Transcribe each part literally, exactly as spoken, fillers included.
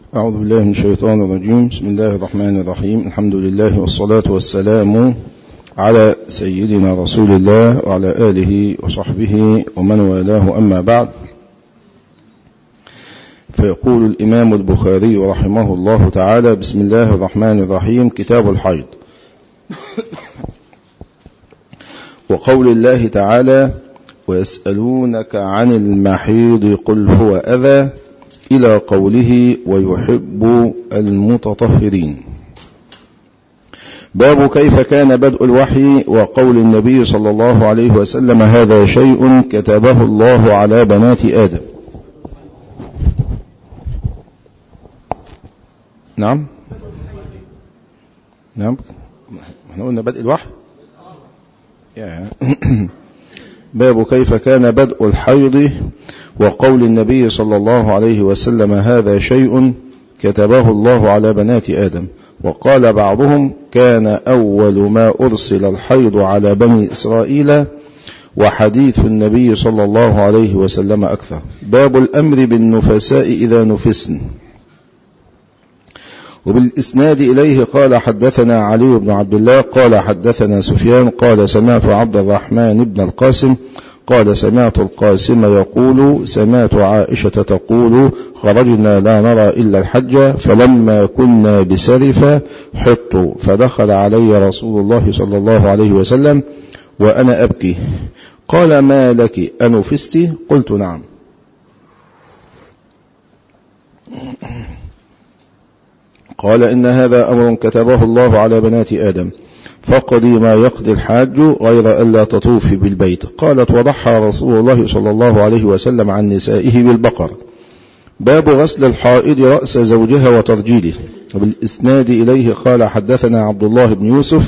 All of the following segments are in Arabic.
أعوذ بالله من الشيطان الرجيم. بسم الله الرحمن الرحيم. الحمد لله والصلاة والسلام على سيدنا رسول الله وعلى آله وصحبه ومن والاه، أما بعد. فيقول الإمام البخاري رحمه الله تعالى: بسم الله الرحمن الرحيم. كتاب الحيض. وقول الله تعالى: ويسألونك عن المحيض قل هو أذى، إلى قوله: ويحب المتطهرين. باب كيف كان بدء الوحي، وقول النبي صلى الله عليه وسلم: هذا شيء كتبه الله على بنات آدم. نعم نعم احنا قلنا بدء الوحي. باب كيف كان بدء الحيض، وقول النبي صلى الله عليه وسلم: هذا شيء كتبه الله على بنات آدم. وقال بعضهم: كان أول ما أرسل الحيض على بني إسرائيل، وحديث النبي صلى الله عليه وسلم أكثر. باب الأمر بالنفساء إذا نفسن. وبالإسناد إليه قال: حدثنا علي بن عبد الله قال حدثنا سفيان قال سمعت عبد الرحمن بن القاسم قال سمعت القاسم يقول: سمعت عائشة تقول: خرجنا لا نرى إلا الحج، فلما كنا بسرف حط، فدخل علي رسول الله صلى الله عليه وسلم وأنا أبكي، قال: ما لك أنفست؟ قلت: نعم. قال: إن هذا أمر كتبه الله على بنات آدم، فقضي ما يقضي الحاج غير ألا تطوفي بالبيت. قالت: وضحى رسول الله صلى الله عليه وسلم عن نسائه بالبقر. باب غسل الحائض رأس زوجها وترجيله. وبالإسناد إليه قال: حدثنا عبد الله بن يوسف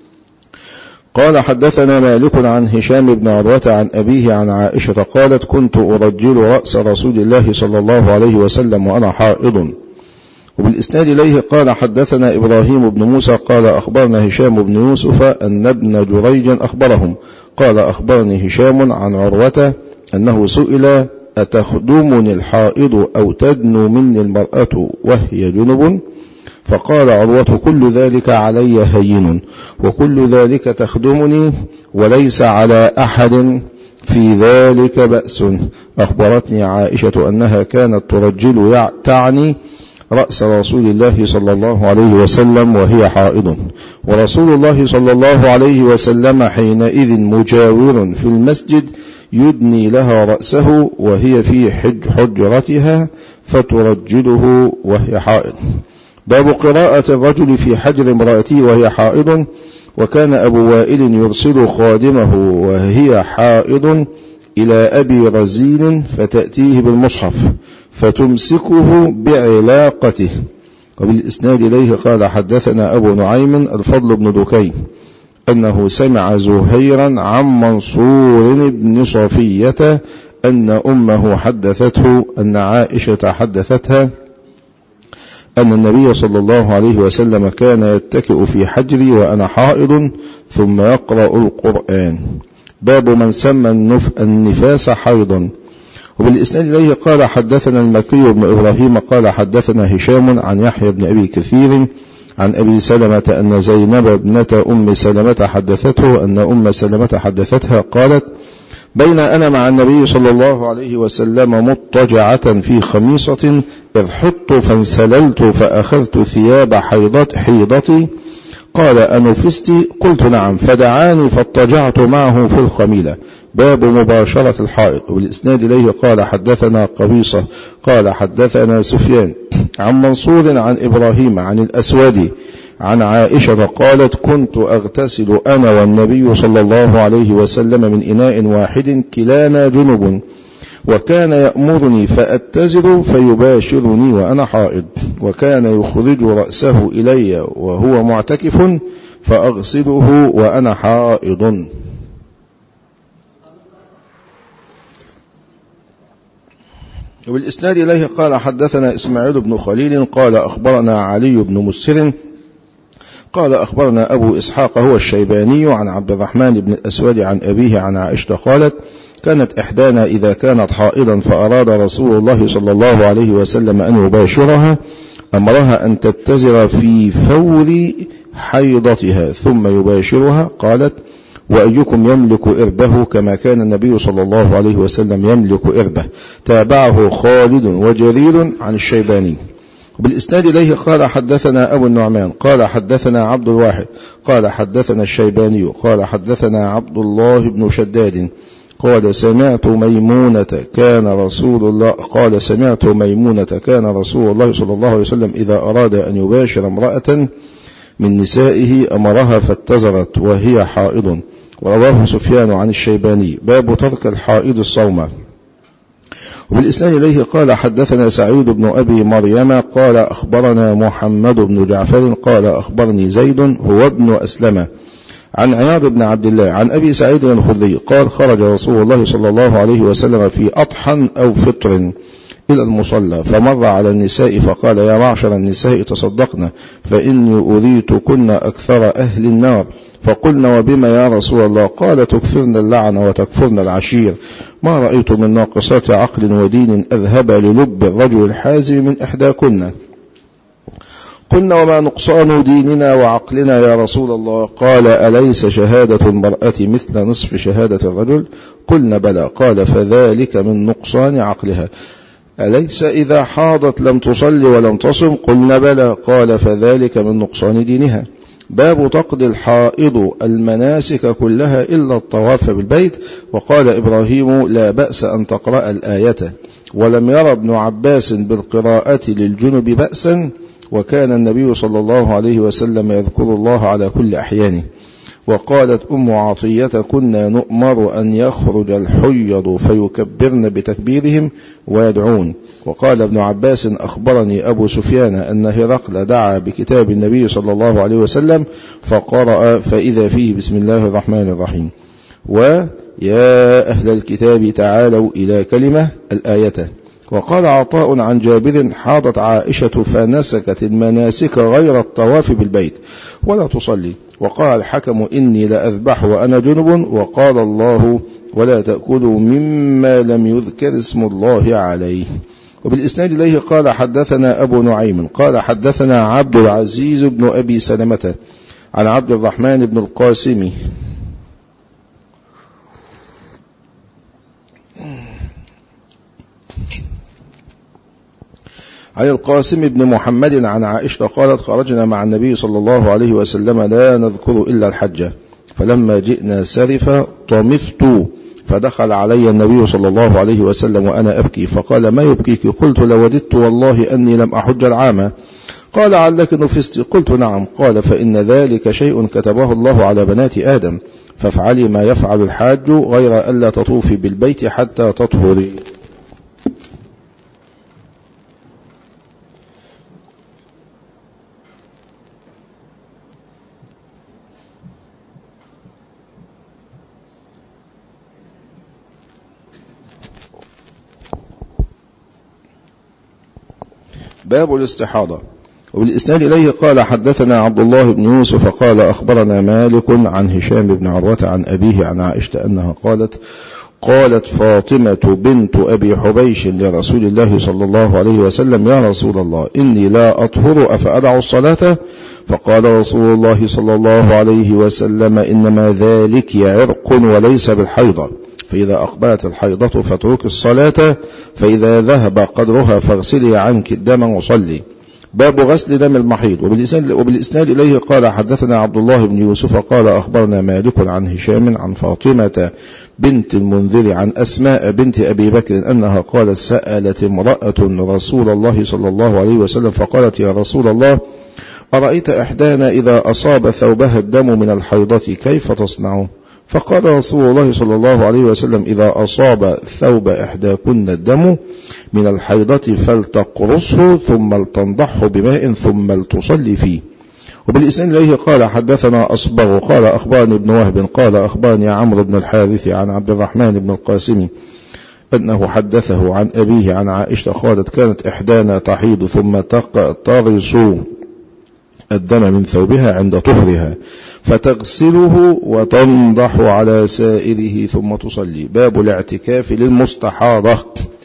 قال حدثنا مالك عن هشام بن عروة عن أبيه عن عائشة قالت: كنت أرجل رأس رسول الله صلى الله عليه وسلم وأنا حائض. وبالإسناد إليه قال: حدثنا إبراهيم بن موسى قال أخبرنا هشام بن يوسف أن ابن جريج أخبرهم قال: أخبرني هشام عن عروة أنه سئل: أتخدمني الحائض أو تدنو مني المرأة وهي جنب؟ فقال عروة: كل ذلك علي هين، وكل ذلك تخدمني، وليس على أحد في ذلك بأس. أخبرتني عائشة أنها كانت ترجل تعني رأس رسول الله صلى الله عليه وسلم وهي حائض، ورسول الله صلى الله عليه وسلم حينئذ مجاور في المسجد يدني لها رأسه وهي في حج حجرتها فترجله وهي حائض. باب قراءة الرجل في حجر امرأته وهي حائض. وكان أبو وائل يرسل خادمه وهي حائض إلى أبي رزين فتأتيه بالمصحف فتمسكه بعلاقته. وبالإسناد إليه قال: حدثنا أبو نعيم الفضل بن دكين أنه سمع زهيرا عن منصور بن صفية أن أمه حدثته أن عائشة حدثتها أن النبي صلى الله عليه وسلم كان يتكئ في حجري وأنا حائض ثم يقرأ القرآن. باب من سمى النفاس حيضا. وبالإسناد إليه قال: حدثنا المكي بن إبراهيم قال حدثنا هشام عن يحيى بن أبي كثير عن أبي سلمة أن زينب ابنة أم سلمة حدثته أن أم سلمة حدثتها قالت: بين أنا مع النبي صلى الله عليه وسلم مضطجعة في خميصة إذ حط فانسللت فأخذت ثياب حيضتي، قال: أنفست؟ قلت: نعم، فدعاني فاضطجعت معه في الخميلة. باب مباشرة الحائض. والإسناد إليه قال: حدثنا قبيصة قال حدثنا سفيان عن منصور عن إبراهيم عن الأسود عن عائشة قالت: كنت أغتسل أنا والنبي صلى الله عليه وسلم من إناء واحد كلانا جنب، وكان يأمرني فأتزر فيباشرني وأنا حائض، وكان يخرج رأسه إلي وهو معتكف فأغسله وأنا حائض. وبالإسناد إليه قال: حدثنا إسماعيل بن خليل قال أخبرنا علي بن مسر قال أخبرنا أبو إسحاق هو الشيباني عن عبد الرحمن بن الأسود عن أبيه عن عائشة قالت: كانت إحدانا إذا كانت حائضا فأراد رسول الله صلى الله عليه وسلم أن يباشرها أمرها أن تتزر في فور حيضتها ثم يباشرها. قالت: وأيكم يملك إربه كما كان النبي صلى الله عليه وسلم يملك إربه. تابعه خالد وجرير عن الشيباني. بالإسناد إليه قال حدثنا أبو النعمان قال حدثنا عبد الواحد قال حدثنا الشيباني قال حدثنا عبد الله بن شداد قال سمعت ميمونة كان رسول الله قال سمعت ميمونة كان رسول الله صلى الله عليه وسلم إذا أراد أن يباشر امرأة من نسائه أمرها فاتزرت وهي حائض. ورواه سفيان عن الشيباني. باب ترك الحائض الصوم. وبالإسناد إليه قال حدثنا سعيد بن أبي مريم قال أخبرنا محمد بن جعفر قال أخبرني زيد هو ابن أسلم عن عياض بن عبد الله عن أبي سعيد الخدري قال خرج رسول الله صلى الله عليه وسلم في أضحى أو فطر إلى المصلى فمر على النساء فقال: يا معشر النساء تصدقن فإني أريتكن أكثر أهل النار. فقلنا: وبما يا رسول الله؟ قال: تكثرن اللعن وتكفرن العشير. ما رأيت من ناقصات عقل ودين أذهب للب الرجل الحازم من إحداكن. قلنا: وما نقصان ديننا وعقلنا يا رسول الله؟ قال: أليس شهادة المرأة مثل نصف شهادة الرجل؟ قلنا: بلى. قال: فذلك من نقصان عقلها. أليس إذا حاضت لم تصلي ولم تصم؟ قلنا: بلى. قال: فذلك من نقصان دينها. باب تقضي الحائض المناسك كلها إلا الطواف بالبيت. وقال إبراهيم: لا بأس أن تقرأ الآية. ولم ير ابن عباس بالقراءة للجنب بأسا، وكان النبي صلى الله عليه وسلم يذكر الله على كل أحيانه. وقالت أم عطية: كنا نؤمر أن يخرج الحيض فيكبرن بتكبيرهم ويدعون. وقال ابن عباس: أخبرني أبو سفيان أن هرقل دعا بكتاب النبي صلى الله عليه وسلم فقرأ فإذا فيه بسم الله الرحمن الرحيم ويا أهل الكتاب تعالوا إلى كلمة الآية. وقال عطاء عن جابر: حاضت عائشة فنسكت المناسك غير الطواف بالبيت ولا تصلي. وقال الحكم: إني لأذبح وأنا جنب. وقال الله: ولا تأكلوا مما لم يذكر اسم الله عليه. وبالإسناد إليه قال حدثنا أبو نعيم قال حدثنا عبد العزيز بن أبي سلمة عن عبد الرحمن بن القاسم عن القاسم بن محمد عن عائشة قالت: خرجنا مع النبي صلى الله عليه وسلم لا نذكر إلا الحج، فلما جئنا سرف طمثت فدخل علي النبي صلى الله عليه وسلم وأنا أبكي فقال: ما يبكيك؟ قلت: لوددت والله أني لم أحج العام. قال: علك نفست؟ قلت: نعم. قال: فإن ذلك شيء كتبه الله على بنات آدم، فافعلي ما يفعل الحاج غير ألا تطوفي بالبيت حتى تطهري. باب الاستحاضة. وبالإسناد إليه قال حدثنا عبد الله بن يوسف قال أخبرنا مالك عن هشام بن عروة عن أبيه عن عائشة أنها قالت: قالت فاطمة بنت أبي حبيش لرسول الله صلى الله عليه وسلم: يا رسول الله، إني لا أطهر أفأدع الصلاة؟ فقال رسول الله صلى الله عليه وسلم: إنما ذلك عرق وليس بالحيضة، فإذا أقبلت الحيضة فاترك الصلاة، فإذا ذهب قدرها فاغسلي عنك الدم وصلي. باب غسل دم المحيض. وبالإسناد إليه قال حدثنا عبد الله بن يوسف قال أخبرنا مالك عن هشام عن فاطمة بنت المنذر عن أسماء بنت أبي بكر أنها قالت: سألت امرأة رسول الله صلى الله عليه وسلم فقالت: يا رسول الله، أرأيت إحدانا إذا أصاب ثوبها الدم من الحيضة كيف تصنع؟ فقال رسول الله صلى الله عليه وسلم: إذا أصاب ثوب إحداكن الدم من الحيضة فلتقرصه ثم لتنضحه بماء ثم لتصلي فيه. وبالإسناد إليه قال حدثنا أصبغ قال أخبرني ابن وهب قال أخبرني عمرو بن الحارث عن عبد الرحمن بن القاسم أنه حدثه عن أبيه عن عائشة قالت: كانت إحدانا تحيض ثم تقترص الدم من ثوبها عند طهرها فتغسله وتنضح على سائره ثم تصلي. باب الاعتكاف للمستحاضة.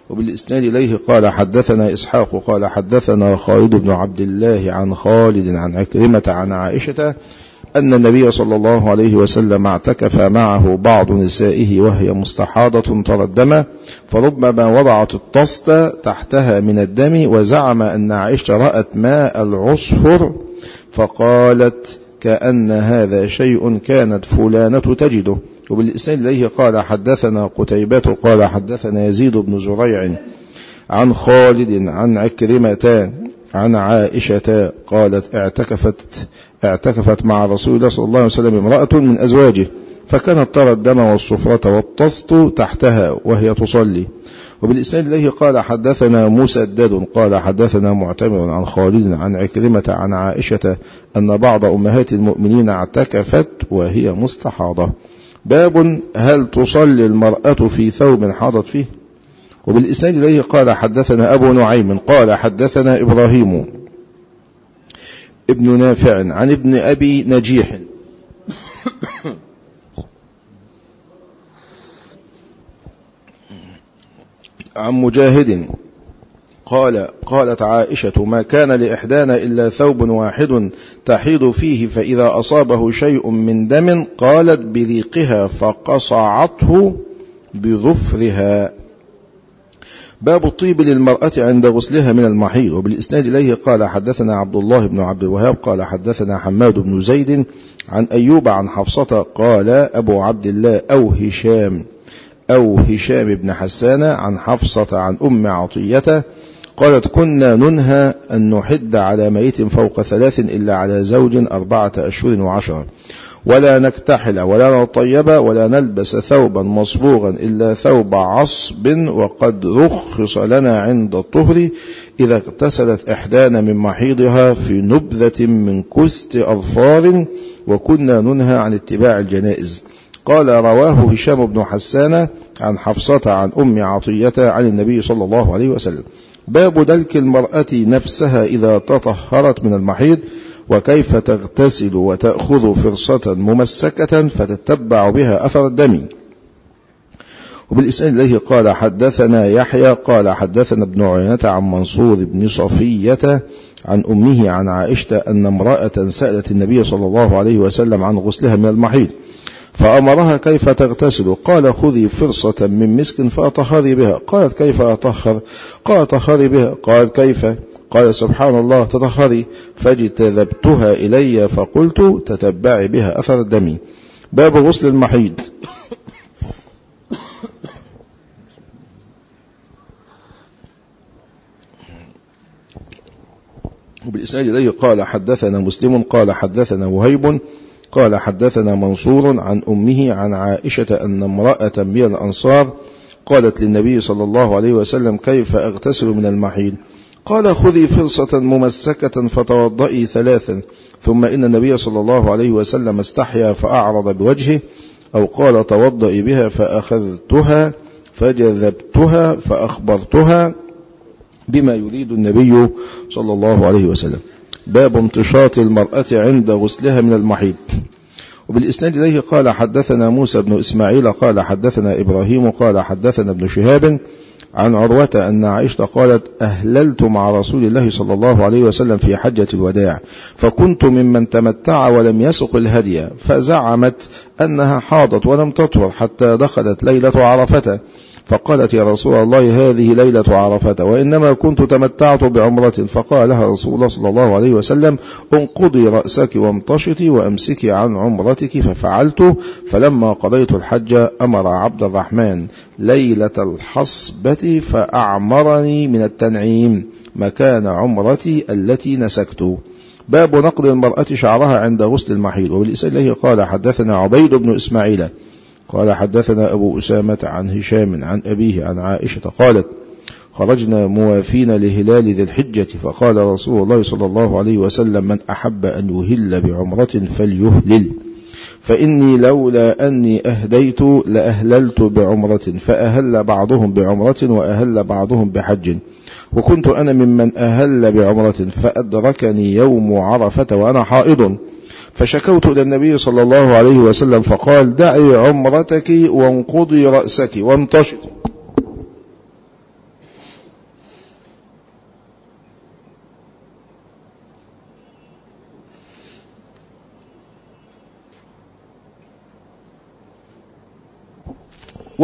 وبالإسناد إليه قال حدثنا إسحاق قال حدثنا خالد بن عبد الله عن خالد عن عكرمة عن عائشة أن النبي صلى الله عليه وسلم اعتكف معه بعض نسائه وهي مستحاضة ترى الدم، فربما وضعت الطست تحتها من الدم، وزعم أن عائشة رأت ماء العصفر فقالت كأن هذا شيء كانت فلانة تجده. وبالإسناد إليه قال حدثنا قتيبة قال حدثنا يزيد بن زريع عن خالد عن عكرمة عن عائشة قالت اعتكفت اعتكفت مع رسول الله صلى الله عليه وسلم امرأة من أزواجه، فكانت ترى الدم والصفرة والطست تحتها وهي تصلي. وبالإسناد إليه قال حدثنا مسدد قال حدثنا معتمر عن خالد عن عكرمة عن عائشة أن بعض أمهات المؤمنين اعتكفت وهي مستحاضة. باب هل تصلي المرأة في ثوب حاضت فيه؟ وبالإسناد إليه قال حدثنا أبو نعيم قال حدثنا إبراهيم ابن نافع عن ابن أبي نجيح عن مجاهد قال قالت عائشة ما كان لإحدانا إلا ثوب واحد تحيض فيه، فإذا أصابه شيء من دم قالت بريقها فقصعته بظفرها. باب الطيب للمرأة عند غسلها من المحيض. وبالإسناد إليه قال حدثنا عبد الله بن عبد الوهاب قال حدثنا حماد بن زيد عن أيوب عن حفصة قال أبو عبد الله أو هشام أو هشام بن حسان عن حفصة عن أم عطية قالت كنا ننهى أن نحد على ميت فوق ثلاث إلا على زوج أربعة أشهر وعشرة، ولا نكتحل ولا نطيب ولا نلبس ثوبا مصبوغا إلا ثوب عصب، وقد رخص لنا عند الطهر إذا اغتسلت إحدانا من محيضها في نبذة من كست أظفار، وكنا ننهى عن اتباع الجنائز. قال رواه هشام بن حسان عن حفصة عن أم عطية عن النبي صلى الله عليه وسلم. باب دلك المرأة نفسها إذا تطهرت من المحيض، وكيف تغتسل وتأخذ فرصة ممسكة فتتبع بها أثر الدم. وبالإسناد إليه قال حدثنا يحيى قال حدثنا ابن عيينة عن منصور بن صفية عن أمه عن عائشة أن امرأة سألت النبي صلى الله عليه وسلم عن غسلها من المحيض فأمرها كيف تغتسل، قال خذي فرصة من مسك فأطهري بها. قالت كيف أطهر؟ قال طهري بها. قال كيف؟ قال سبحان الله تطهري. فاجتذبتها إلي فقلت تتبعي بها أثر الدم. باب غسل المحيض. وبالإسناد إليه قال حدثنا مسلم قال حدثنا وهيب قال حدثنا منصور عن أمه عن عائشة أن امرأة من الأنصار قالت للنبي صلى الله عليه وسلم كيف أغتسل من المحيض؟ قال خذي فرصة ممسكة فتوضئي ثلاثا. ثم إن النبي صلى الله عليه وسلم استحيا فأعرض بوجهه، أو قال توضئي بها، فأخذتها فجذبتها فأخبرتها بما يريد النبي صلى الله عليه وسلم. باب امتشاط المرأة عند غسلها من المحيض. وبالإسناد إليه قال حدثنا موسى بن إسماعيل قال حدثنا إبراهيم قال حدثنا ابن شهاب عن عروة أن عائشة قالت أهللت مع رسول الله صلى الله عليه وسلم في حجة الوداع، فكنت ممن تمتع ولم يسق الهدي، فزعمت أنها حاضت ولم تطهر حتى دخلت ليلة عرفة، فقالت يا رسول الله هذه ليلة عرفة وإنما كنت تمتعت بعمرة. فقال لها رسول الله صلى الله عليه وسلم انقضي رأسك وامتشطي وأمسكي عن عمرتك، ففعلت. فلما قضيت الحج أمر عبد الرحمن ليلة الحصبة فأعمرني من التنعيم مكان عمرتي التي نسكت. باب نقض المرأة شعرها عند غسل المحيض. وبالإسناد إليه قال حدثنا عبيد بن إسماعيل قال حدثنا أبو أسامة عن هشام عن أبيه عن عائشة قالت خرجنا موافين لهلال ذي الحجة، فقال رسول الله صلى الله عليه وسلم من أحب أن يهل بعمرة فليهلل، فإني لولا أني أهديت لأهللت بعمرة، فأهل بعضهم بعمرة وأهل بعضهم بحج، وكنت أنا ممن أهل بعمرة فأدركني يوم عرفة وأنا حائض، فشكوت إلى النبي صلى الله عليه وسلم فقال دعي عمرتك وانقضي رأسك وامتشطي.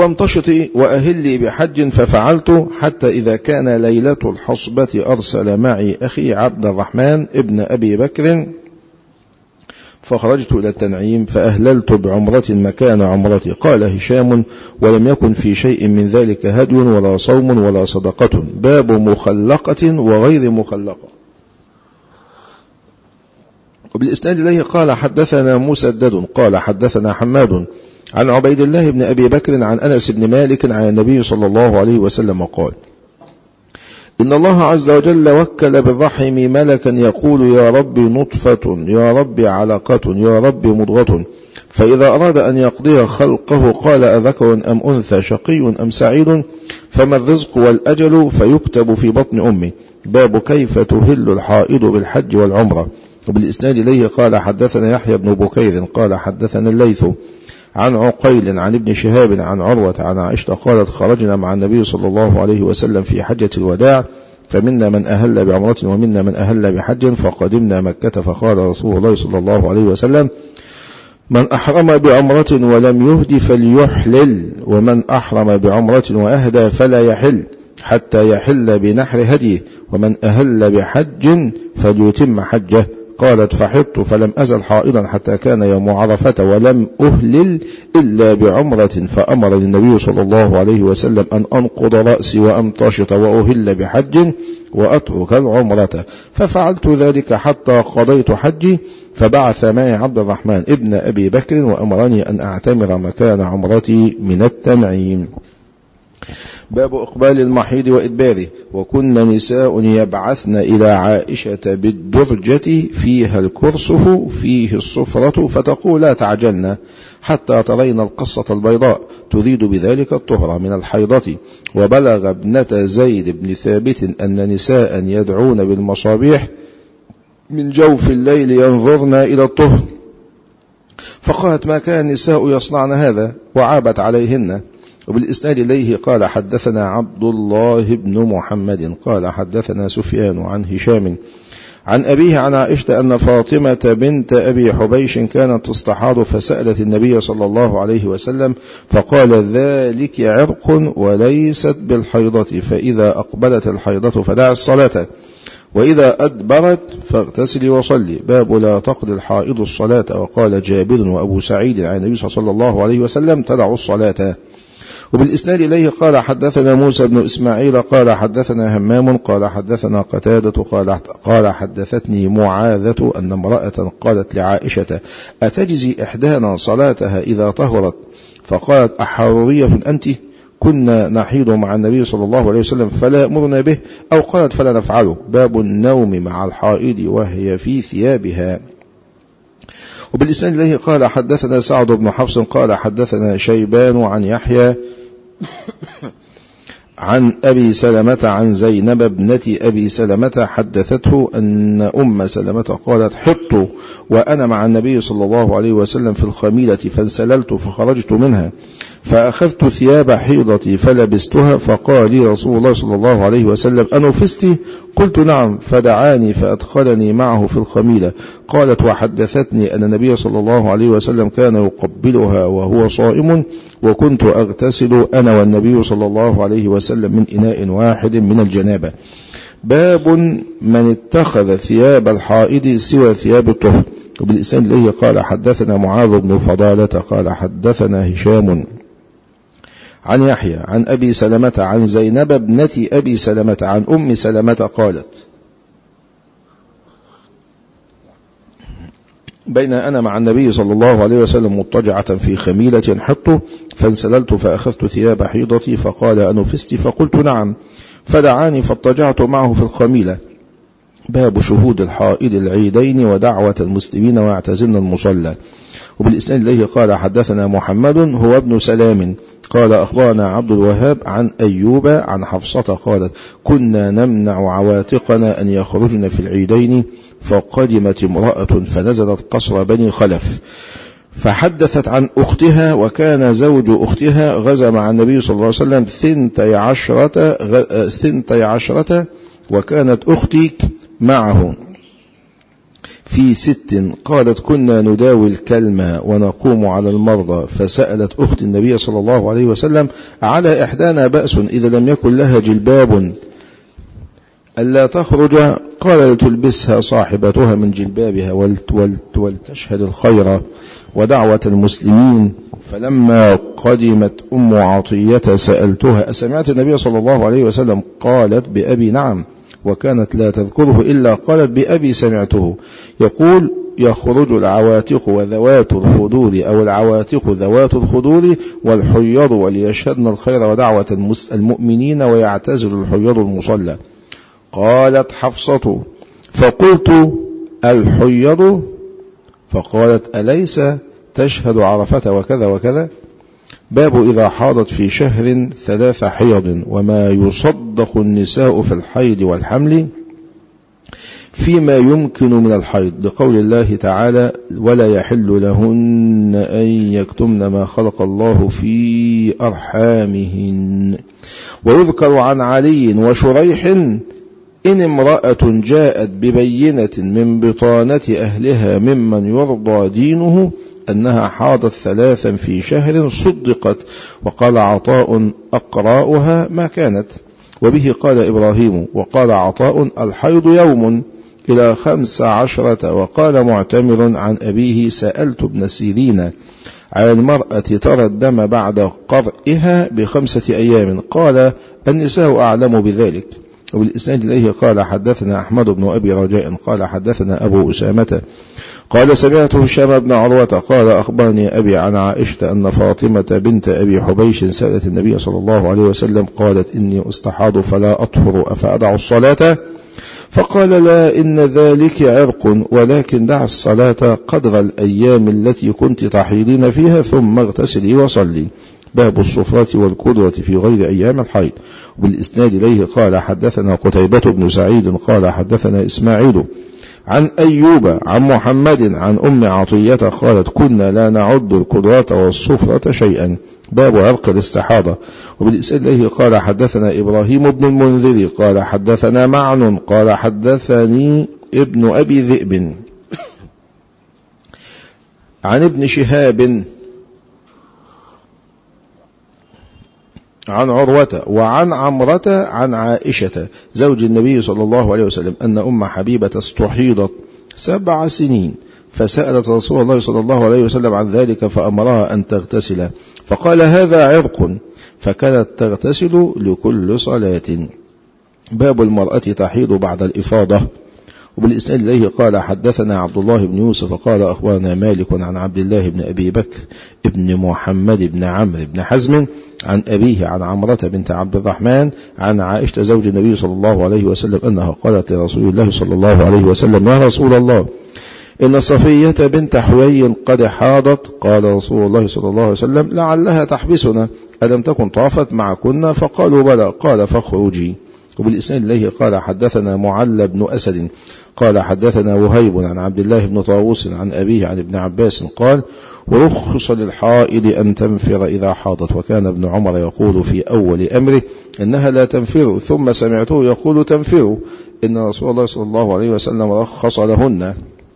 وامتشطي وأهلي بحج، ففعلت حتى إذا كان ليلة الحصبة أرسل معي أخي عبد الرحمن ابن أبي بكر، فخرجت إلى التنعيم فأهللت بعمرة مكان عمرتي. قال هشام: ولم يكن في شيء من ذلك هدي ولا صوم ولا صدقة. باب مخلقة وغير مخلقة. وبالإسناد إليه قال حدثنا مسدد قال حدثنا حماد عن عبيد الله بن أبي بكر عن أنس بن مالك عن النبي صلى الله عليه وسلم قال: إن الله عز وجل وكل بالرحم ملكا يقول: يا رب نطفة، يا رب علقة، يا رب مضغة، فإذا أراد أن يقضي خلقه قال: أذكر أم أنثى، شقي أم سعيد، فما الرزق والأجل، فيكتب في بطن أمه. باب كيف تهل الحائض بالحج والعمرة. وبالإسناد إليه قال حدثنا يحيى بن بكير قال حدثنا الليث عن عقيل عن ابن شهاب عن عروة عن عائشة قالت: خرجنا مع النبي صلى الله عليه وسلم في حجة الوداع، فمنا من أهل بعمرة ومنا من أهل بحج، فقدمنا مكة فقال رسول الله صلى الله عليه وسلم: من أحرم بعمرة ولم يهد فليحلل، ومن أحرم بعمرة وأهدى فلا يحل حتى يحل بنحر هديه، ومن أهل بحج فليتم حجه. قالت: فحضت فلم أزل حائضا حتى كان يوم عرفة ولم أهلل إلا بعمرة، فأمر النبي صلى الله عليه وسلم أن أنقض رأسي وأمتشط وأهل بحج وأترك العمرة، ففعلت ذلك حتى قضيت حجي، فبعث معي عبد الرحمن ابن أبي بكر وأمرني أن أعتمر مكان عمرتي من التنعيم. باب إقبال المحيض وإدباره. وكن نساء يبعثن إلى عائشة بالدرجة فيها الكرسف فيه الصفرة، فتقول: لا تعجلن حتى ترين القصة البيضاء، تريد بذلك الطهر من الحيضة. وبلغ ابنة زيد بن ثابت أن نساء يدعون بالمصابيح من جوف الليل ينظرن إلى الطهر، فقالت: ما كان النساء يصنعن هذا، وعابت عليهن. وبالإسناد إليه قال حدثنا عبد الله بن محمد قال حدثنا سفيان عن هشام عن أبيه عن عائشة أن فاطمة بنت أبي حبيش كانت تستحاض، فسألت النبي صلى الله عليه وسلم فقال: ذلك عرق وليست بالحيضة، فإذا أقبلت الحيضة فدع الصلاة، وإذا أدبرت فاغتسلي وصلي. باب لا تقضي الحائض الصلاة. وقال جابر وأبو سعيد عن النبي صلى الله عليه وسلم: تدع الصلاة. وبالإسناد إليه قال حدثنا موسى بن إسماعيل قال حدثنا همام قال حدثنا قتادة قال قال حدثتني معاذة أن امرأة قالت لعائشة: أتجزي إحدانا صلاتها إذا طهرت؟ فقالت: أحرورية أنت؟ كنا نحيض مع النبي صلى الله عليه وسلم فلا أمرنا به، أو قالت: فلا نفعله. باب النوم مع الحائض وهي في ثيابها. وبالإسناد إليه قال حدثنا سعد بن حفص قال حدثنا شيبان عن يحيى عن أبي سلمة عن زينب ابنة أبي سلمة حدثته أن أم سلمة قالت: حطت وأنا مع النبي صلى الله عليه وسلم في الخميلة، فانسللت فخرجت منها، فأخذت ثياب حيضتي فلبستها، فقال لي رسول الله صلى الله عليه وسلم: أنفستي؟ قلت: نعم، فدعاني فأدخلني معه في الخميلة. قالت: وحدثتني أن النبي صلى الله عليه وسلم كان يقبلها وهو صائم، وكنت أغتسل أنا والنبي صلى الله عليه وسلم من إناء واحد من الجنابة. باب من اتخذ ثياب الحائض سوى ثياب الطهر. وبالإسناد إليه قال حدثنا معاذ بن فضالة قال حدثنا هشام عن يحيى عن أبي سلمة عن زينب ابنة أبي سلمة عن أم سلمة قالت: بين أنا مع النبي صلى الله عليه وسلم مضطجعة في خميلة حط، فانسللت فأخذت ثياب حيضتي، فقال: أنفست؟ فقلت: نعم، فدعاني فاضطجعت معه في الخميلة. باب شهود الحائض العيدين ودعوة المسلمين واعتزلنا المصلى. وبالإسناد إليه قال حدثنا محمد هو ابن سلام قال أخبرنا عبد الوهاب عن أيوب عن حفصة قالت: كنا نمنع عواتقنا أن يخرجن في العيدين، فقدمت امرأة فنزلت قصر بني خلف، فحدثت عن أختها، وكان زوج أختها غزا مع النبي صلى الله عليه وسلم ثنتي عشرة, ثنتي عشرة وكانت أختي معه، في ست. قالت كنا نداوي الكلمة ونقوم على المرضى، فسألت أخت النبي صلى الله عليه وسلم على إحدانا بأس إذا لم يكن لها جلباب ألا تخرج؟ قال لتلبسها صاحبتها من جلبابها ولتشهد الخير ودعوة المسلمين. فلما قدمت أم عطية سألتها أسمعت النبي صلى الله عليه وسلم؟ قالت بأبي نعم، وكانت لا تذكره إلا قالت بأبي سمعته يقول يخرج العواتق وذوات الخدور أو العواتق ذوات الخدور والحيض وليشهدن الخير ودعوة المؤمنين ويعتزل الحيض المصلى. قالت حفصة فقلت الحيض؟ فقالت أليس تشهد عرفة وكذا وكذا؟ باب إذا حاضت في شهر ثلاث حيض وما يصدق النساء في الحيض والحمل فيما يمكن من الحيض، لقول الله تعالى ولا يحل لهن أن يكتمن ما خلق الله في أرحامهن. ويذكر عن علي وشريح إن امرأة جاءت ببينة من بطانة أهلها ممن يرضى دينه أنها حاضت ثلاثا في شهر صدقت. وقال عطاء أقراؤها ما كانت. وبه قال إبراهيم. وقال عطاء الحيض يوم إلى خمس عشرة. وقال معتمر عن أبيه سألت ابن سيرين عن المرأة ترى الدم بعد قرئها بخمسة أيام، قال النساء أعلم بذلك. وبالإسناد إليه قال حدثنا أحمد بن أبي رجاء قال حدثنا أبو أسامة قال سمعت هشام بن عروة قال أخبرني أبي عن عائشة أن فاطمة بنت أبي حبيش سألت النبي صلى الله عليه وسلم قالت إني أستحاض فلا أطهر أفأدع الصلاة؟ فقال لا إن ذلك عرق، ولكن دع الصلاة قدر الأيام التي كنت تحيضين فيها ثم اغتسلي وصلي. باب الصفرة والكدرة في غير أيام الحيض. وبالإسناد إليه قال حدثنا قتيبة بن سعيد قال حدثنا إسماعيل عن أيوب عن محمد عن أم عطية قالت كنا لا نعد الكدرة والصفرة شيئا. باب عرق الاستحاضة. وبالإسناد إليه قال حدثنا إبراهيم بن المنذر قال حدثنا معن قال حدثني ابن أبي ذئب عن ابن شهاب عن عروة وعن عمرة عن عائشة زوج النبي صلى الله عليه وسلم أن أم حبيبة استحيضت سبع سنين فسألت رسول الله صلى الله عليه وسلم عن ذلك فأمرها أن تغتسل فقال هذا عرق، فكانت تغتسل لكل صلاة. باب المرأة تحيض بعد الإفاضة. وبالإسناد إليه قال حدثنا عبد الله بن يوسف قال أخبرنا مالك عن عبد الله بن أبي بكر ابن محمد بن عمرو بن حزم عن أبيه عن عمرة بنت عبد الرحمن عن عائشة زوج النبي صلى الله عليه وسلم أنها قالت لرسول الله صلى الله عليه وسلم يا رسول الله إن صفية بنت حيي قد حاضت. قال رسول الله صلى الله عليه وسلم لعلها تحبسنا ألم تكن طافت معكن؟ فقالوا بلى. قال فاخرجي. وبالإسناد إليه قال حدثنا معل بن أسد قال حدثنا وهيب عن عبد الله بن طاووس عن أبيه عن ابن عباس قال ورخص للحائض أن تنفر إذا حاضت. وكان ابن عمر يقول في أول أمره إنها لا تنفر، ثم سمعته يقول تنفر، إن رسول الله صلى الله عليه وسلم رخص لهن.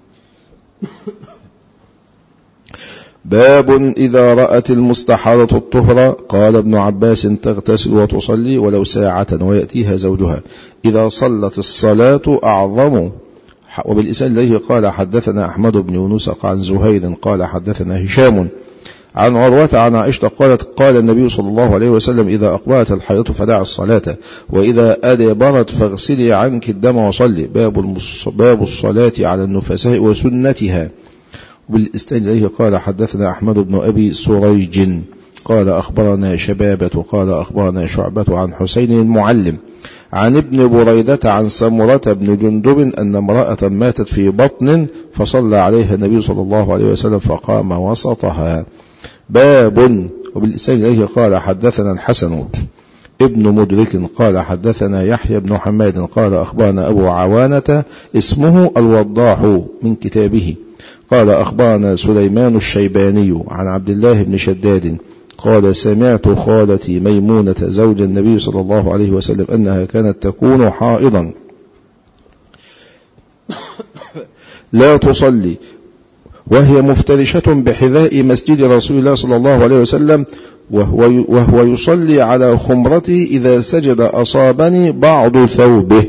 باب إذا رأت المستحاضة الطهر. قال ابن عباس تغتسل وتصلي ولو ساعة ويأتيها زوجها إذا صلت الصلاة أعظم. وبالإسناد إليه قال حدثنا أحمد بن يونس عن زهير قال حدثنا هشام عن عروة عن عائشة قالت قال النبي صلى الله عليه وسلم إذا أقبلت الحيض فدع الصلاة وإذا أدبرت فاغسلي عنك الدم وصلي. باب باب الصلاة على النفساء وسنتها. وبالإسناد إليه قال حدثنا أحمد بن أبي سريج قال أخبرنا شبابة قال أخبرنا شعبة عن حسين المعلم عن ابن بريدة عن سمرة بن جندب أن امرأة ماتت في بطن فصلى عليها النبي صلى الله عليه وسلم فقام وسطها. باب. وبالإسناد إليه قال حدثنا الحسن ابن مدرك قال حدثنا يحيى بن حماد قال أخبرنا أبو عوانة اسمه الوضاح من كتابه قال أخبرنا سليمان الشيباني عن عبد الله بن شداد قال سمعت خالتي ميمونة زوج النبي صلى الله عليه وسلم أنها كانت تكون حائضا لا تصلي وهي مفترشة بحذاء مسجد رسول الله صلى الله عليه وسلم وهو, وهو يصلي على خمرتي إذا سجد أصابني بعض ثوبه.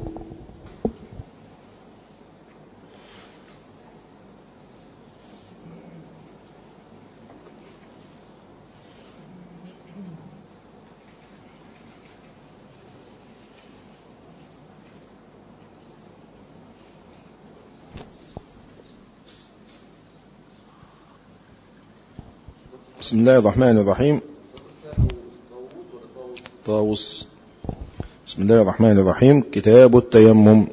بسم الله الرحمن الرحيم. طاووس. بسم الله الرحمن الرحيم. كتاب التيمم.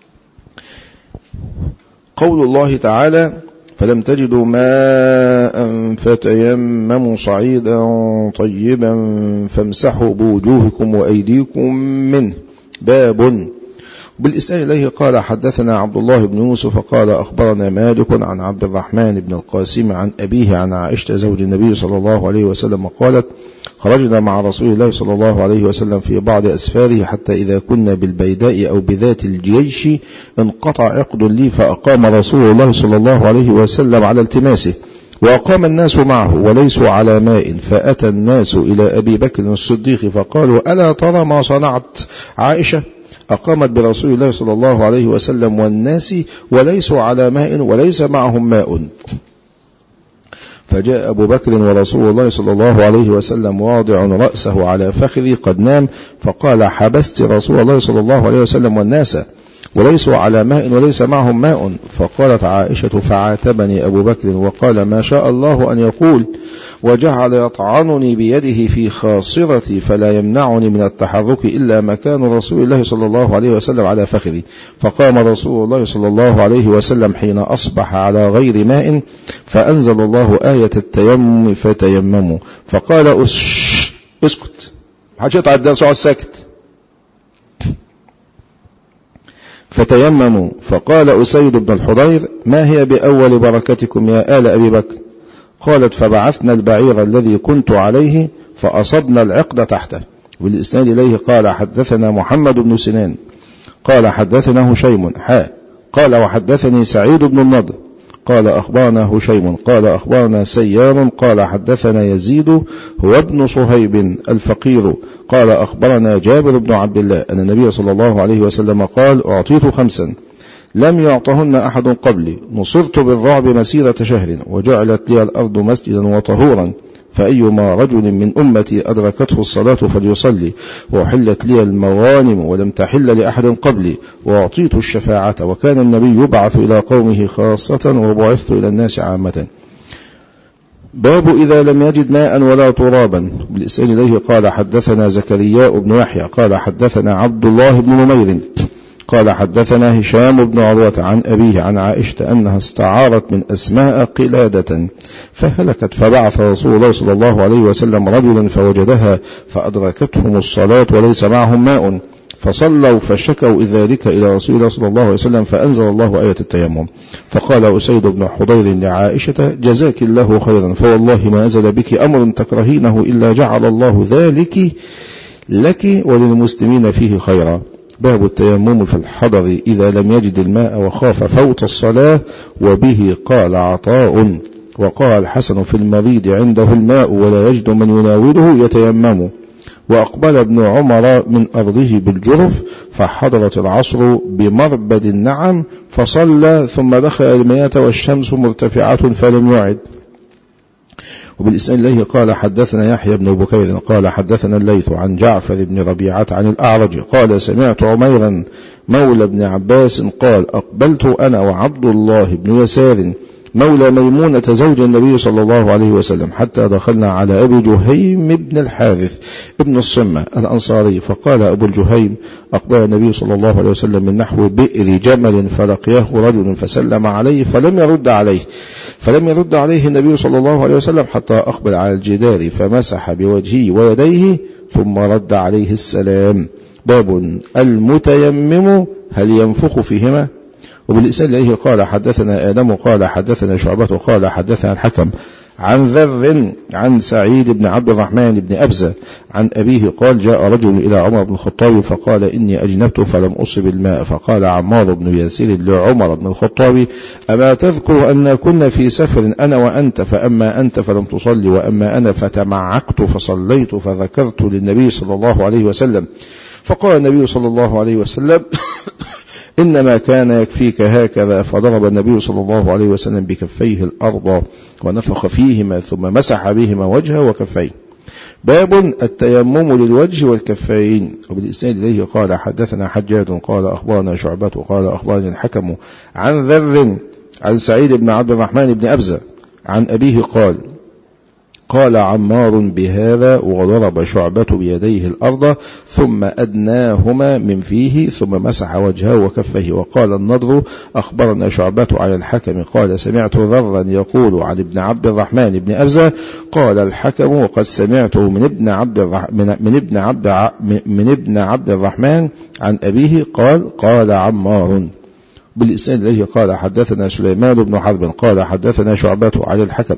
قول الله تعالى: فلم تجدوا ماء فتيمموا صعيدا طيبا فامسحوا بوجوهكم وأيديكم منه. باب. بالإسناد إليه قال: حدثنا عبد الله بن يوسف قال: أخبرنا مالك عن عبد الرحمن بن القاسم عن أبيه عن عائشة زوج النبي صلى الله عليه وسلم قالت: خرجنا مع رسول الله صلى الله عليه وسلم في بعض أسفاره حتى إذا كنا بالبيداء أو بذات الجيش انقطع عقد لي فأقام رسول الله صلى الله عليه وسلم على التماسه وأقام الناس معه وليسوا على ماء، فأتى الناس إلى أبي بكر الصديق فقالوا: ألا ترى ما صنعت عائشة؟ أقامت برسول الله صلى الله عليه وسلم والناس وليسوا على ماء وليس معهم ماء. فجاء أبو بكر ورسول الله صلى الله عليه وسلم واضع رأسه على فخذي قد نام، فقال: حبست رسول الله صلى الله عليه وسلم والناس وليسوا على ماء وليس معهم ماء. فقالت عائشة: فعاتبني أبو بكر وقال: ما شاء الله أن يقول، وجعل يطعنني بيده في خاصرتي فلا يمنعني من التحرك إلا مكان رسول الله صلى الله عليه وسلم على فخذي. فقام رسول الله صلى الله عليه وسلم حين أصبح على غير ماء فأنزل الله آية التيمم فتيمموا. فقال: أش... اسكت، محدش يطلع الدرس وعلى الساكت. فتيمموا. فقال أسيد بن الحضير: ما هي بأول بركتكم يا آل أبي بكر؟ قالت: فبعثنا البعير الذي كنت عليه فأصبنا العقد تحته. والإسناد إليه قال: حدثنا محمد بن سنان قال: حدثنا هشيم حا قال: وحدثني سعيد بن النضر قال: أخبرنا هشيم قال: أخبرنا سيار قال: حدثنا يزيد هو ابن صهيب الفقير قال: أخبرنا جابر بن عبد الله أن النبي صلى الله عليه وسلم قال: أعطيت خمسا لم يعطهن أحد قبلي، نصرت بالرعب مسيرة شهر، وجعلت لي الأرض مسجدا وطهورا، فأيما رجل من أمتي أدركته الصلاة فليصلي، وحلت لي المغانم ولم تحل لأحد قبلي، وأعطيت الشفاعة، وكان النبي يبعث إلى قومه خاصة وبعثت إلى الناس عامة. باب إذا لم يجد ماء ولا ترابا. بالإسناد إليه قال: حدثنا زكرياء بن يحيى قال: حدثنا عبد الله بن نمير قال: حدثنا هشام بن عروة عن أبيه عن عائشة أنها استعارت من أسماء قلادة فهلكت، فبعث رسول الله صلى الله عليه وسلم رجلا فوجدها فأدركتهم الصلاة وليس معهم ماء، فصلوا فشكوا ذلك إلى رسول الله صلى الله عليه وسلم فأنزل الله آية التيمم. فقال أسيد بن حضير لعائشة: جزاك الله خيرا، فوالله ما نزل بك أمر تكرهينه إلا جعل الله ذلك لك وللمسلمين فيه خيرا. باب التيمم في الحضر إذا لم يجد الماء وخاف فوت الصلاة. وبه قال عطاء وقال الحسن: في المريض عنده الماء ولا يجد من يناوله يتيمم. وأقبل ابن عمر من أرضه بالجرف فحضرت العصر بمربد النعم فصلى ثم دخل المياه والشمس مرتفعة فلم يعد. وبالإسناد إليه قال: حدثنا يحيى بن بكير قال: حدثنا الليث عن جعفر بن ربيعة عن الأعرج قال: سمعت عميرا مولى ابن عباس قال: أقبلت أنا وعبد الله بن يسار مولى ميمونة زوج النبي صلى الله عليه وسلم حتى دخلنا على أبي جهيم بن الحارث ابن الصمة الأنصاري، فقال أبو الجهيم: أقبل النبي صلى الله عليه وسلم من نحو بئر جمل فلقياه رجل فسلم عليه فلم يرد عليه فلم يرد عليه النبي صلى الله عليه وسلم حتى أقبل على الجدار فمسح بوجهه ويديه ثم رد عليه السلام. باب المتيمم هل ينفخ فيهما؟ وبالإسناد إليه قال: حدثنا آدم قال: حدثنا شعبة قال: حدثنا الحكم عن ذر عن سعيد بن عبد الرحمن بن أبزة عن أبيه قال جاء رجل إلى عمر بن الخطاب فقال إني أجنبت فلم أصب الماء، فقال عمار بن ياسر لعمر بن الخطاب أما تذكر أن كنا في سفر أنا وأنت، فأما أنت فلم تصلي وأما أنا فتمعكت فصليت، فذكرت للنبي صلى الله عليه وسلم فقال النبي صلى الله عليه وسلم إنما كان يكفيك هكذا، فضرب النبي صلى الله عليه وسلم بكفيه الأرض ونفخ فيهما ثم مسح بهما وجهه وكفيه. باب التيمم للوجه والكفين. وبالإسناد إليه قال حدثنا حجاج قال أخبرنا شعبة قال أخبرني الحكم عن ذر عن سعيد بن عبد الرحمن بن أبزة عن أبيه قال قال عمار بهذا وضرب شعبة بيديه الأرض ثم أدناهما من فيه ثم مسح وجهه وكفه. وقال النضر أخبرنا شعبة على الحكم قال سمعت ذرا يقول عن ابن عبد الرحمن بن أبزة قال الحكم وقد سمعته من ابن عبد الرحمن من ابن عبد من ابن عبد الرحمن عن أبيه قال قال عمار. بالإسناد الذي قال حدثنا سليمان بن حرب قال حدثنا شعبة على الحكم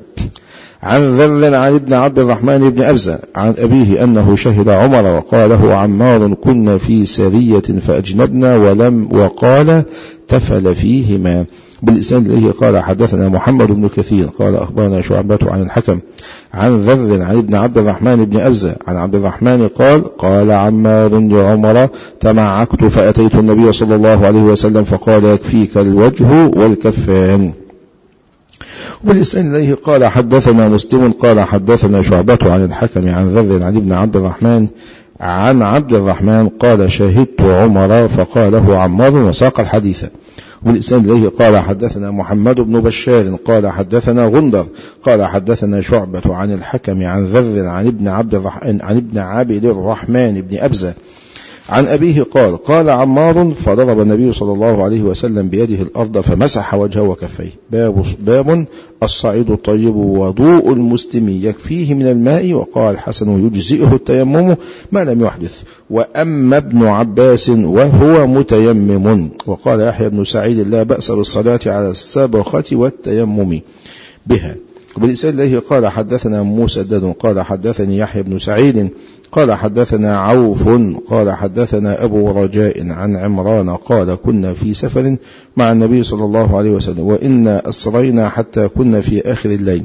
عن ذر عن ابن عبد الرحمن بن أبزة عن أبيه أنه شهد عمر وقال له عمار كنا في سرية فأجنبنا ولم وقال تفل فيهما. بالإسناد الذي قال حدثنا محمد بن كثير قال أخبرنا شعبة عن الحكم عن ذر عن ابن عبد الرحمن بن أبزة عن عبد الرحمن قال قال عمار لعمر تمعكت فأتيت النبي صلى الله عليه وسلم فقال يكفيك الوجه والكفان. وبالإسناد إليه قال حدثنا مسلم قال حدثنا شعبة عن الحكم عن ذر عن ابن عبد الرحمن عن عبد الرحمن قال شهدت عمر فقال له عمار وساق الحديث. وبالإسناد إليه قال حدثنا محمد بن بشار قال حدثنا غندر قال حدثنا شعبة عن الحكم عن ذر عن ابن عبد الرحمن عن ابن عبد الرحمن بن أبزة عن أبيه قال قال عمار فضرب النبي صلى الله عليه وسلم بيده الأرض فمسح وجهه وكفيه. باب, باب الصعيد الطيب وضوء المسلم يكفيه من الماء. وقال الحسن يجزئه التيمم ما لم يحدث. وأما ابن عباس وهو متيمم. وقال يحيى بن سعيد لا بأس بالصلاة على السابخة والتيمم بها. وبالإسناد الذي قال حدثنا مسدد قال حدثني يحيى بن سعيد قال حدثنا عوف قال حدثنا أبو رجاء عن عمران قال كنا في سفر مع النبي صلى الله عليه وسلم وإنا أسرينا حتى كنا في آخر الليل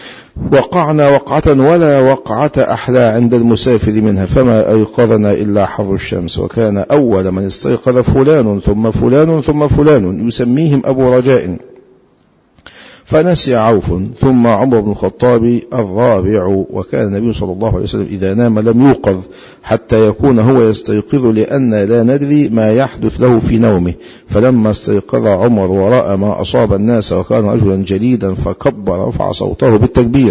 وقعنا وقعة ولا وقعة أحلى عند المسافر منها فما أيقظنا إلا حر الشمس وكان أول من استيقظ فلان ثم فلان ثم فلان يسميهم أبو رجاء فنسي عوف ثم عمر بن الخطاب الرابع. وكان النبي صلى الله عليه وسلم إذا نام لم يوقظ حتى يكون هو يستيقظ لأن لا ندري ما يحدث له في نومه. فلما استيقظ عمر ورأى ما أصاب الناس وكان رجلا جليدا فكبر ورفع صوته بالتكبير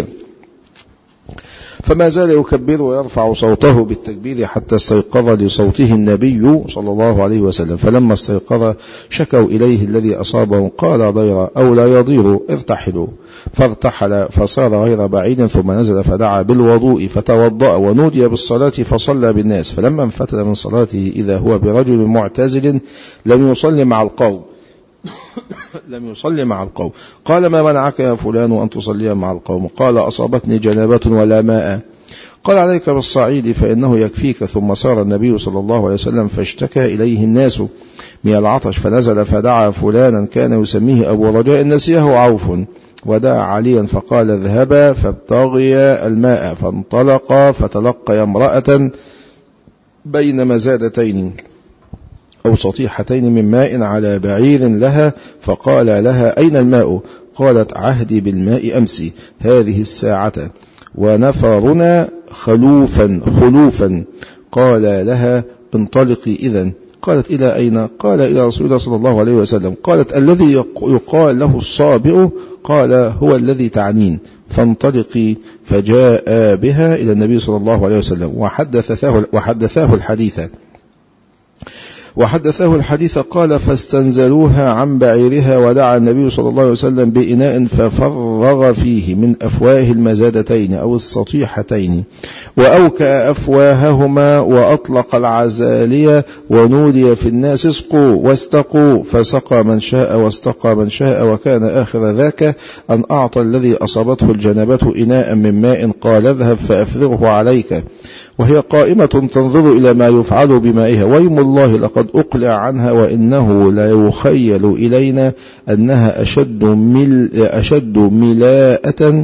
فما زال يكبر ويرفع صوته بالتكبير حتى استيقظ لصوته النبي صلى الله عليه وسلم. فلما استيقظ شكوا إليه الذي أصابه قال ضير أو لا يضير ارتحلوا فارتحل فصار غير بعيد ثم نزل فدعا بالوضوء فتوضأ ونودي بالصلاة فصلى بالناس. فلما انفتل من صلاته إذا هو برجل معتزل لم يصلي مع القوم لم يصلي مع القوم قال ما منعك يا فلان أن تصلي مع القوم؟ قال أصابتني جنابة ولا ماء. قال عليك بالصعيد فإنه يكفيك. ثم صار النبي صلى الله عليه وسلم فاشتكى إليه الناس من العطش فنزل فدعا فلانا كان يسميه أبو رجاء نسيه عوف ودعا عليا فقال اذهبا فابتغيا الماء فانطلقا فتلقى امرأة بين مزادتين أو سطيحتين من ماء على بعير لها فقال لها أين الماء؟ قالت عهدي بالماء أمسي هذه الساعة ونفرنا خلوفا خلوفا. قال لها انطلقي إذن. قالت إلى أين؟ قال إلى رسول الله صلى الله عليه وسلم. قالت الذي يقال له الصابئ؟ قال هو الذي تعنين فانطلقي. فجاء بها إلى النبي صلى الله عليه وسلم وحدثاه, وحدثاه الحديث. وحدثه الحديث قال فاستنزلوها عن بعيرها ودعا النبي صلى الله عليه وسلم بإناء ففرغ فيه من أفواه المزادتين أو السطيحتين وأوكأ أفواههما وأطلق العزالية ونودي في الناس اسقوا واستقوا فسقى من شاء واستقى من شاء وكان آخر ذاك أن أعطى الذي أصابته الجنابة إناء من ماء قال اذهب فأفرغه عليك وهي قائمة تنظر إلى ما يفعل بمائها ويم الله لقد أقلع عنها وإنه لا يخيل إلينا أنها أشد, مل أشد ملاءة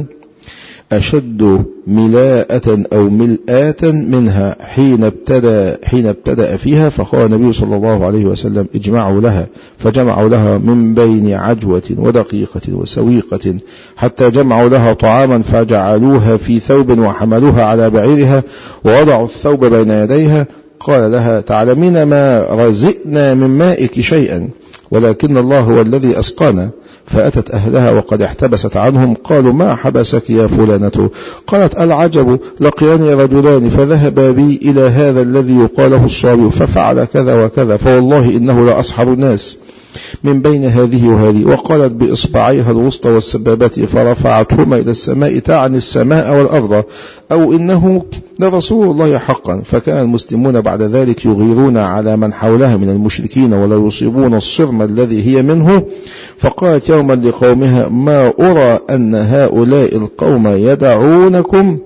أشد ملاءة أو ملآة منها حين ابتدأ, حين ابتدأ فيها. فقال النبي صلى الله عليه وسلم اجمعوا لها فجمعوا لها من بين عجوة ودقيقة وسويقة حتى جمعوا لها طعاما فجعلوها في ثوب وحملوها على بعيرها ووضعوا الثوب بين يديها. قال لها تعلمين ما رزقنا من مائك شيئا ولكن الله هو الذي أسقانا. فأتت أهلها وقد احتبست عنهم قالوا ما حبسك يا فلانة؟ قالت العجب لقياني رجلان فذهبا بي إلى هذا الذي يقاله الصابي ففعل كذا وكذا فوالله إنه لأصحب الناس من بين هذه وهذه. وقالت بإصبعيها الوسطى والسبابة فرفعتهما إلى السماء تعني السماء والأرض أو إنه لرسول الله حقا. فكان المسلمون بعد ذلك يغيرون على من حولها من المشركين ولا يصيبون الصرم الذي هي منه. فقالت يوما لقومها ما أرى أن هؤلاء القوم يدعونكم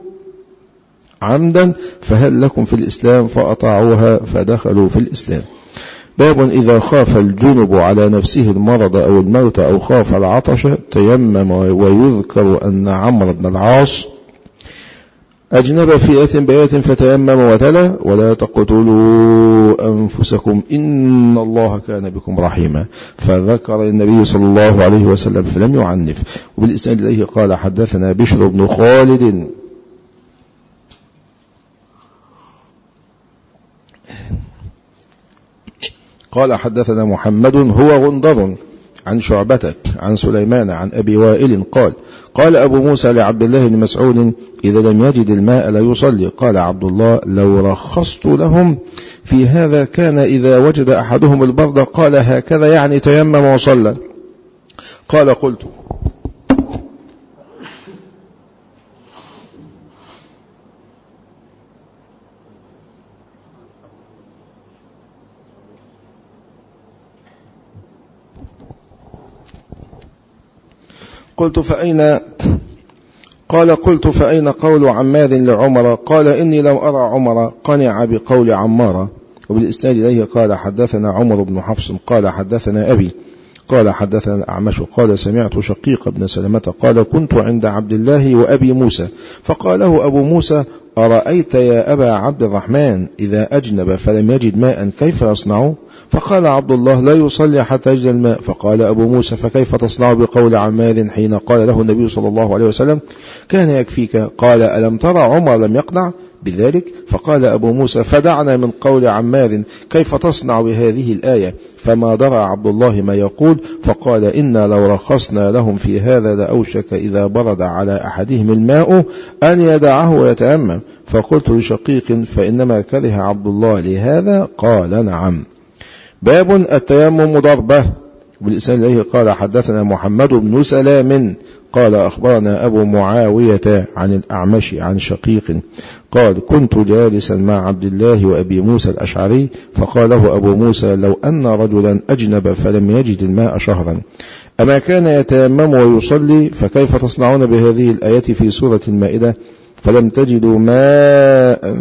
عمدا فهل لكم في الإسلام؟ فأطاعوها فدخلوا في الإسلام. باب إذا خاف الجنب على نفسه المرض أو الموت أو خاف العطش تيمم. ويذكر أن عمرو بن العاص أجنب في آت بيات فتيمم وتلا ولا تقتلوا أنفسكم إن الله كان بكم رحيما. فذكر النبي صلى الله عليه وسلم فلم يعنف. وبالإسناد إليه قال حدثنا بشر بن خالد قال حدثنا محمد هو غندر عن شعبة عن سليمان عن أبي وائل قال قال أبو موسى لعبد الله بن مسعود إذا لم يجد الماء لا يصلي. قال عبد الله لو رخصت لهم في هذا كان إذا وجد أحدهم البرد قال هكذا يعني تيمم وصلى. قال قلت قلت فأين قال قلت فأين قول عماد لعمر؟ قال إني لم أرى عمر قنع بقول عمار. وبالإسناد إليه قال حدثنا عمر بن حفص قال حدثنا أبي قال حدثنا الأعمش قال سمعت شقيق بن سلمة قال كنت عند عبد الله وأبي موسى فقاله أبو موسى أرأيت يا أبا عبد الرحمن إذا أجنب فلم يجد ماء كيف يصنع؟ فقال عبد الله لا يصلي حتى يجد الماء. فقال أبو موسى فكيف تصنع بقول عماد حين قال له النبي صلى الله عليه وسلم كان يكفيك؟ قال ألم ترى عمر لم يقنع بذلك؟ فقال أبو موسى فدعنا من قول عماد كيف تصنع بهذه الآية؟ فما درى عبد الله ما يقول فقال إنا لو رخصنا لهم في هذا لأوشك إذا برد على أحدهم الماء أن يدعه ويتأمم. فقلت لشقيق فإنما كره عبد الله لهذا؟ قال نعم. باب التيمم ضربة. بالإسناد إليه قال حدثنا محمد بن سلام قال أخبرنا أبو معاوية عن الأعمش عن شقيق قال كنت جالسا مع عبد الله وأبي موسى الأشعري فقال له أبو موسى لو أن رجلا أجنب فلم يجد الماء شهرا أما كان يتيمم ويصلي؟ فكيف تصنعون بهذه الآية في سورة المائدة فلم تجدوا ماء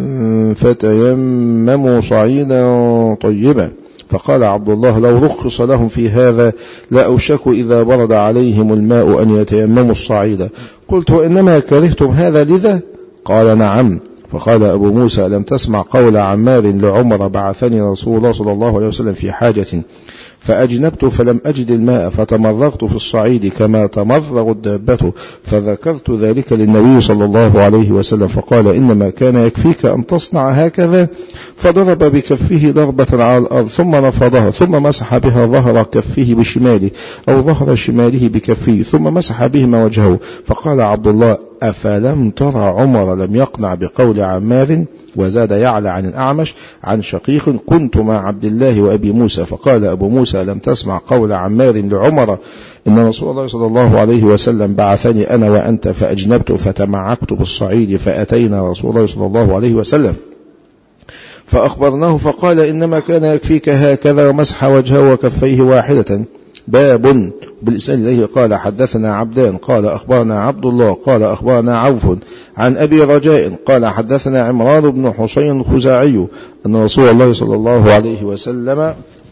فتيمموا صعيدا طيبا؟ فقال عبد الله لو رخص لهم في هذا لا أوشك إذا برد عليهم الماء أن يتيمموا الصعيد. قلت وإنما كرهتم هذا لذا؟ قال نعم. فقال أبو موسى لم تسمع قول عمار لعمر بعثني رسول الله صلى الله عليه وسلم في حاجة فأجنبت فلم أجد الماء فتمرغت في الصعيد كما تمرغ الدابة فذكرت ذلك للنبي صلى الله عليه وسلم فقال إنما كان يكفيك أن تصنع هكذا. فضرب بكفه ضربة على الأرض ثم نفضها ثم مسح بها ظهر كفه بشماله أو ظهر شماله بكفه ثم مسح بهما وجهه. فقال عبد الله أفلم ترى عمر لم يقنع بقول عمار. وزاد يعلى عن الأعمش عن شقيق كنت مع عبد الله وأبي موسى فقال أبو موسى لم تسمع قول عمار لعمر إن رسول الله صلى الله عليه وسلم بعثني أنا وأنت فأجنبت فتمعكت بالصعيد فأتينا رسول الله صلى الله عليه وسلم فأخبرناه فقال إنما كان يكفيك هكذا ومسح وجهه وكفيه واحدة. باب بالإسناد إليه قال حدثنا عبدان قال أخبرنا عبد الله قال أخبرنا عوف عن أبي رجاء قال حدثنا عمران بن حسين الخزاعي أن رسول الله صلى الله عليه وسلم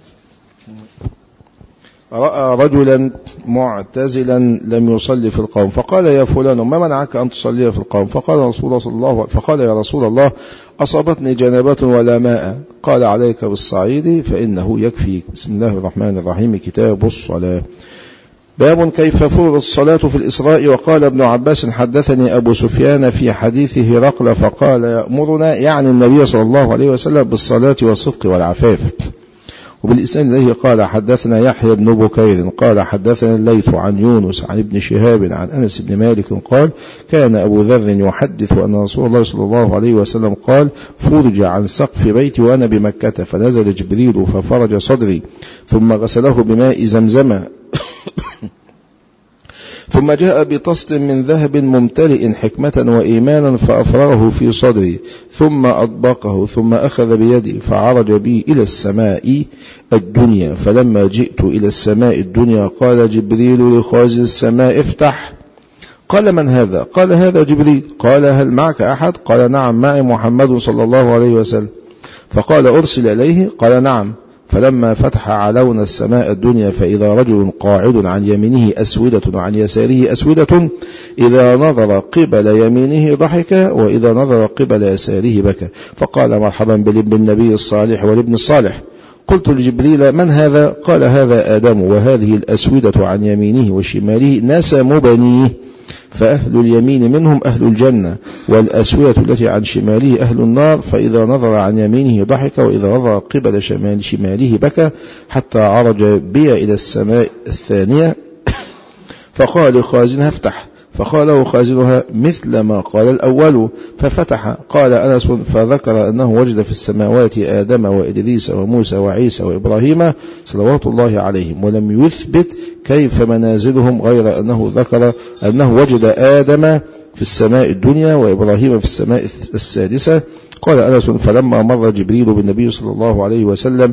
رأى رجلا معتزلا لم يصلي في القوم فقال يا فلان ما منعك أن تصلي في القوم فقال رسول الله صلى الله عليه وسلم فقال يا رسول الله أصابتني جنابة ولا ماء قال عليك بالصعيد فإنه يكفيك. بسم الله الرحمن الرحيم. كتاب الصلاة. باب كيف فرض الصلاة في الإسراء. وقال ابن عباس حدثني أبو سفيان في حديث هرقل فقال يأمرنا يعني النبي صلى الله عليه وسلم بالصلاة والصدق والعفاف. وبالإسناد إليه قال حدثنا يحيى بن بكير قال حدثنا الليث عن يونس عن ابن شهاب عن أنس بن مالك قال كان أبو ذر يحدث أن رسول الله صلى الله عليه وسلم قال فرج عن سقف بيتي وأنا بمكة فنزل جبريل ففرج صدري ثم غسله بماء زمزم ثم جاء بطست من ذهب ممتلئ حكمة وإيمانا فأفرغه في صدري ثم أطبقه ثم أخذ بيدي فعرج بي إلى السماء الدنيا فلما جئت إلى السماء الدنيا قال جبريل لخازن السماء افتح. قال من هذا؟ قال هذا جبريل. قال هل معك أحد؟ قال نعم معي محمد صلى الله عليه وسلم. فقال أرسل إليه؟ قال نعم. فلما فتح علونا السماء الدنيا فإذا رجل قاعد عن يمينه أسودة وعن يساره أسودة إذا نظر قبل يمينه ضحك وإذا نظر قبل يساره بكى فقال مرحبا بالابن النبي الصالح والابن الصالح. قلت لجبريل من هذا؟ قال هذا آدم وهذه الأسودة عن يمينه وشماله نسم بنيه فأهل اليمين منهم أهل الجنة والأسودة التي عن شماله أهل النار فإذا نظر عن يمينه ضحك وإذا نظر قبل شمال شماله بكى حتى عرج بي إلى السماء الثانية فقال خازنها افتح فقال له خازنها مثل ما قال الأول ففتح. قال أنس فذكر أنه وجد في السماوات آدم وإدريس وموسى وعيسى وإبراهيم صلوات الله عليهم ولم يثبت كيف منازلهم غير أنه ذكر أنه وجد آدم في السماء الدنيا وإبراهيم في السماء السادسة. قال أنس فلما مر جبريل بالنبي صلى الله عليه وسلم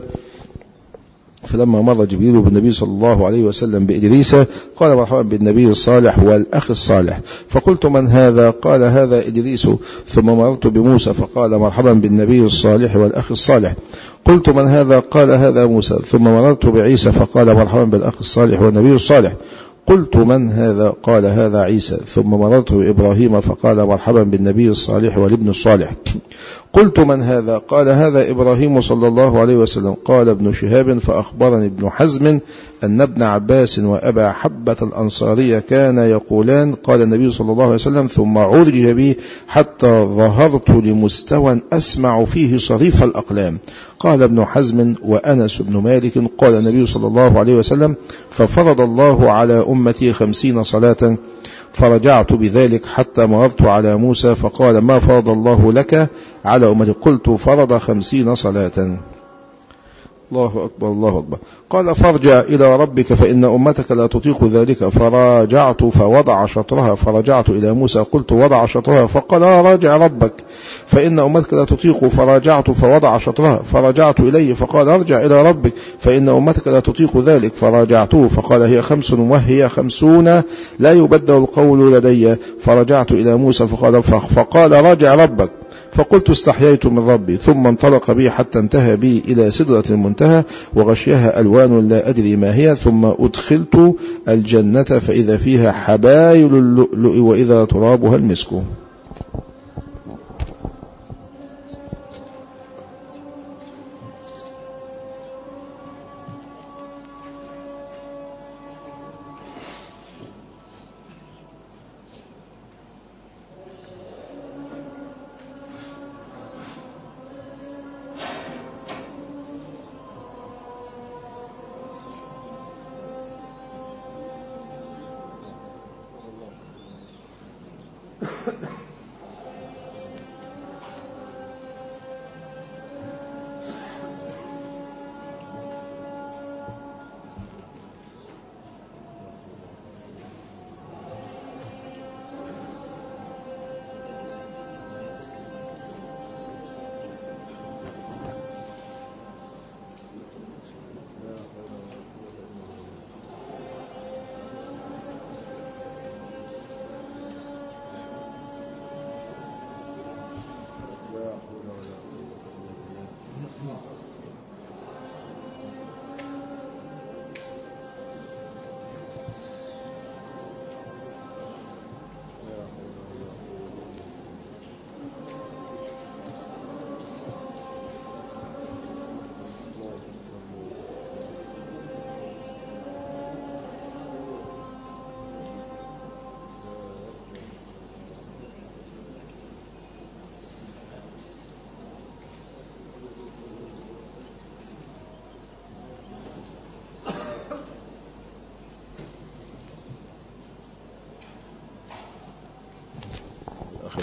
فلما مر جبريل بالنبي صلى الله عليه وسلم بإدريس قال مرحبا بالنبي الصالح والأخ الصالح. فقلت من هذا؟ قال هذا إدريس. ثم مررت بموسى فقال مرحبا بالنبي الصالح والأخ الصالح. قلت من هذا؟ قال هذا موسى. ثم مررت بعيسى فقال مرحبا بالأخ الصالح والنبي الصالح. قلت من هذا؟ قال هذا عيسى. ثم مررت بإبراهيم فقال مرحبا بالنبي الصالح والابن الصالح. قلت من هذا؟ قال هذا إبراهيم صلى الله عليه وسلم. قال ابن شهاب فأخبرني ابن حزم أن ابن عباس وأبا حبة الأنصارية كان يقولان قال النبي صلى الله عليه وسلم ثم عرج بي حتى ظهرت لمستوى أسمع فيه صريف الأقلام. قال ابن حزم وأنس بن مالك قال النبي صلى الله عليه وسلم ففرض الله على أمتي خمسين صلاة فرجعت بذلك حتى مررت على موسى فقال ما فرض الله لك على أمتي؟ قلت فرض خمسين صلاة. الله أكبر الله أكبر. قال فارجع إلى ربك فإن أمتك لا تطيق ذلك. فراجعت فوضع شطرها فرجعت إلى موسى قلت وضع شطرها فقال راجع ربك فإن أمتك لا تطيق. فراجعت فوضع شطرها فرجعت إليه فقال ارجع إلى ربك فإن أمتك لا تطيق ذلك. فراجعته فقال هي خمس وهي خمسون لا يبدل القول لدي. فرجعت إلى موسى فقال, فقال راجع ربك. فقلت استحييت من ربي. ثم انطلق بي حتى انتهى بي إلى سدرة المنتهى وغشيها ألوان لا أدري ما هي. ثم أدخلت الجنة فإذا فيها حبايل اللؤلؤ وإذا ترابها المسك.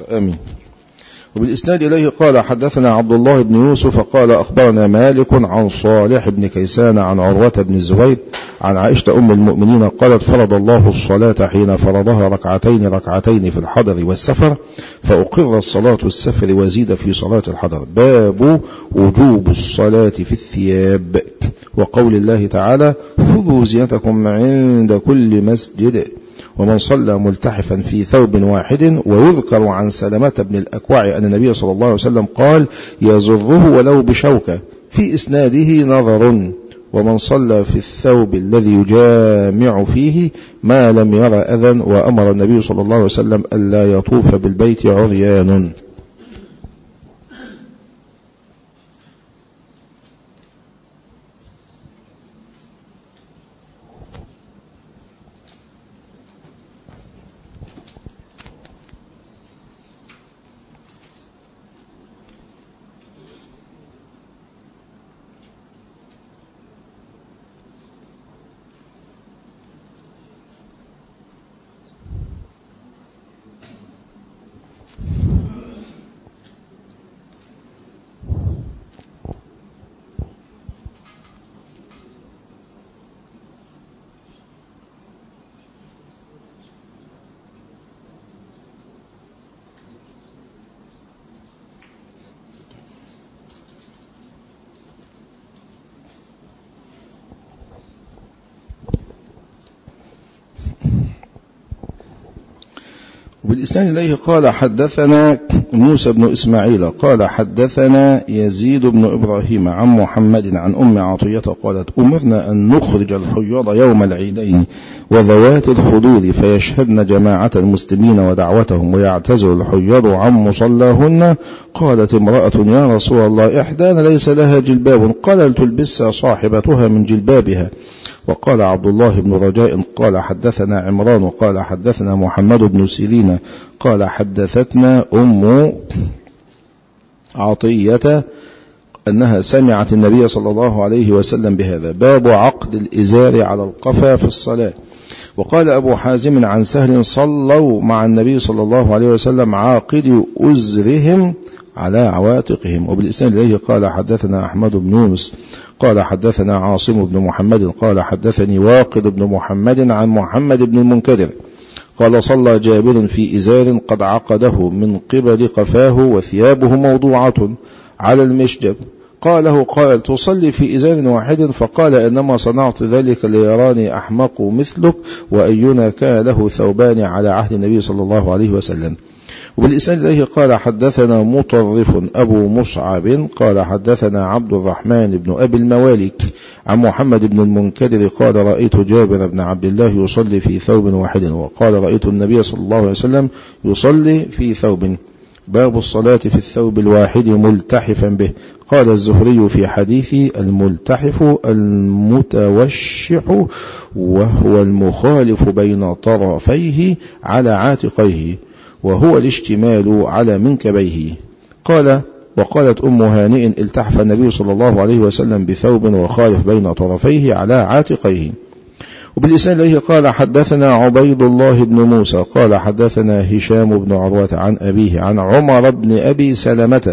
آمين. وبالإسناد إليه قال حدثنا عبد الله بن يوسف قال أخبرنا مالك عن صالح بن كيسان عن عروة بن الزبير عن عائشة أم المؤمنين قالت فرض الله الصلاة حين فرضها ركعتين ركعتين في الحضر والسفر فأقر الصلاة السفر وزيد في صلاة الحضر. باب وجوب الصلاة في الثياب وقول الله تعالى خذوا زينتكم عند كل مسجد ومن صلى ملتحفا في ثوب واحد. ويذكر عن سلمة بن الأكوع أن النبي صلى الله عليه وسلم قال يزره ولو بشوكة في إسناده نظر. ومن صلى في الثوب الذي يجامع فيه ما لم يرى أذى. وأمر النبي صلى الله عليه وسلم ألا يطوف بالبيت عريان. بالإسناد إليه قال حدثنا موسى بن إسماعيل قال حدثنا يزيد بن إبراهيم عن محمد عن أم عطية قالت أمرنا أن نخرج الحيض يوم العيدين وذوات الخدود فيشهدن جماعة المسلمين ودعوتهم ويعتزل الحيض عن مصلاهن. قالت امرأة يا رسول الله إحدانا ليس لها جلباب قال تلبس صاحبتها من جلبابها. وقال عبد الله بن رجاء قال حدثنا عمران قال حدثنا محمد بن سيرين قال حدثتنا أم عطية أنها سمعت النبي صلى الله عليه وسلم بهذا. باب عقد الإزار على القفا في الصلاة. وقال أبو حازم عن سهل صلوا مع النبي صلى الله عليه وسلم عاقد أزرهم على عواتقهم. وبالإسناد إليه قال حدثنا أحمد بن يونس قال حدثنا عاصم بن محمد قال حدثني واقد بن محمد عن محمد بن المنكدر قال صلى جابر في إزار قد عقده من قبل قفاه وثيابه موضوعة على المشجب. قاله قال تصلي في إزار واحد فقال إنما صنعت ذلك ليراني أحمق مثلك وأينا كان له ثوبان على عهد النبي صلى الله عليه وسلم. وبالإسناد إليه قال حدثنا مطرف أبو مصعب قال حدثنا عبد الرحمن بن أبي الموالك عن محمد بن المنكدر قال رأيت جابر بن عبد الله يصلي في ثوب واحد وقال رأيت النبي صلى الله عليه وسلم يصلي في ثوب. باب الصلاة في الثوب الواحد ملتحفا به. قال الزهري في حديث الملتحف المتوشح وهو المخالف بين طرفيه على عاتقيه وهو الاشتمال على منكبيه. قال وقالت أم هانئ التحف النبي صلى الله عليه وسلم بثوب وخالف بين طرفيه على عاتقيه. وبالإسناد إليه قال حدثنا عبيد الله بن موسى قال حدثنا هشام بن عروة عن أبيه عن عمر بن أبي سلمة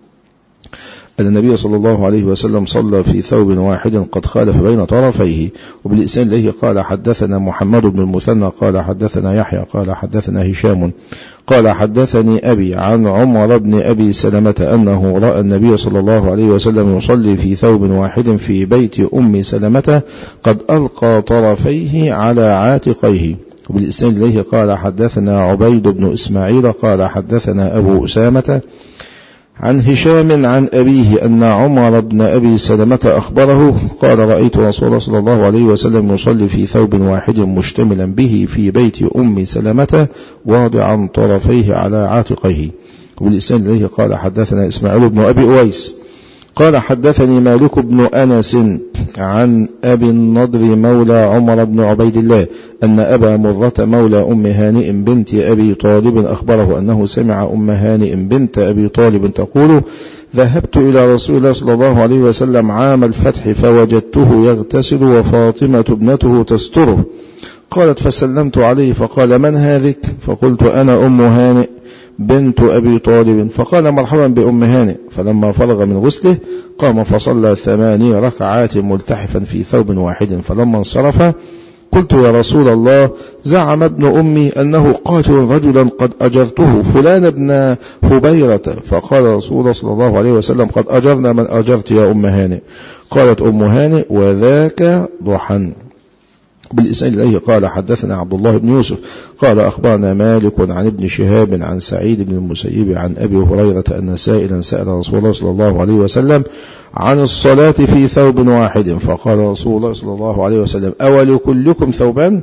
أن النبي صلى الله عليه وسلم صلى في ثوب واحد قد خالف بين طرفيه. وبالإسناد إليه قال حدثنا محمد بن المثنى قال حدثنا يحيى قال حدثنا هشام قال حدثني أبي عن عمر بن أبي سلمة أنه رأى النبي صلى الله عليه وسلم يصلي في ثوب واحد في بيت أم سلمة قد ألقى طرفيه على عاتقيه. وبالإسناد إليه قال حدثنا عبيد بن إسماعيل قال حدثنا أبو أسامة عن هشام عن أبيه أن عمر بن أبي سلمة أخبره قال رأيت رسول الله صلى الله عليه وسلم يصلي في ثوب واحد مشتملا به في بيت أم سلمة واضعا طرفيه على عاتقيه. وبالإسناد إليه قال حدثنا إسماعيل بن أبي أويس قال حدثني مالك بن أنس عن أبي النضر مولى عمر بن عبيد الله أن أبا مرة مولى أم هانئ بنت أبي طالب أخبره أنه سمع أم هانئ بنت أبي طالب تقول ذهبت إلى رسول الله صلى الله عليه وسلم عام الفتح فوجدته يغتسل وفاطمة ابنته تستره. قالت فسلمت عليه فقال من هذه؟ فقلت أنا أم هانئ بنت أبي طالب، فقال مرحبا بأم هانئ، فلما فرغ من غسله قام فصلى ثماني ركعات ملتحفا في ثوب واحد، فلما انصرف قلت يا رسول الله زعم ابن أمي أنه قاتل رجلا قد أجرته فلان ابن هبيرة، فقال رسول الله صلى الله عليه وسلم قد أجرنا من أجرت يا أم هانئ. قالت أم هانئ وذاك ضحى. بالإسناد إليه قال حدثنا عبد الله بن يوسف قال أخبرنا مالك عن ابن شهاب عن سعيد بن المسيب عن أبي هريرة أن سائلا سأل رسول الله صلى الله عليه وسلم عن الصلاة في ثوب واحد، فقال رسول الله صلى الله عليه وسلم أولكلكم ثوبان؟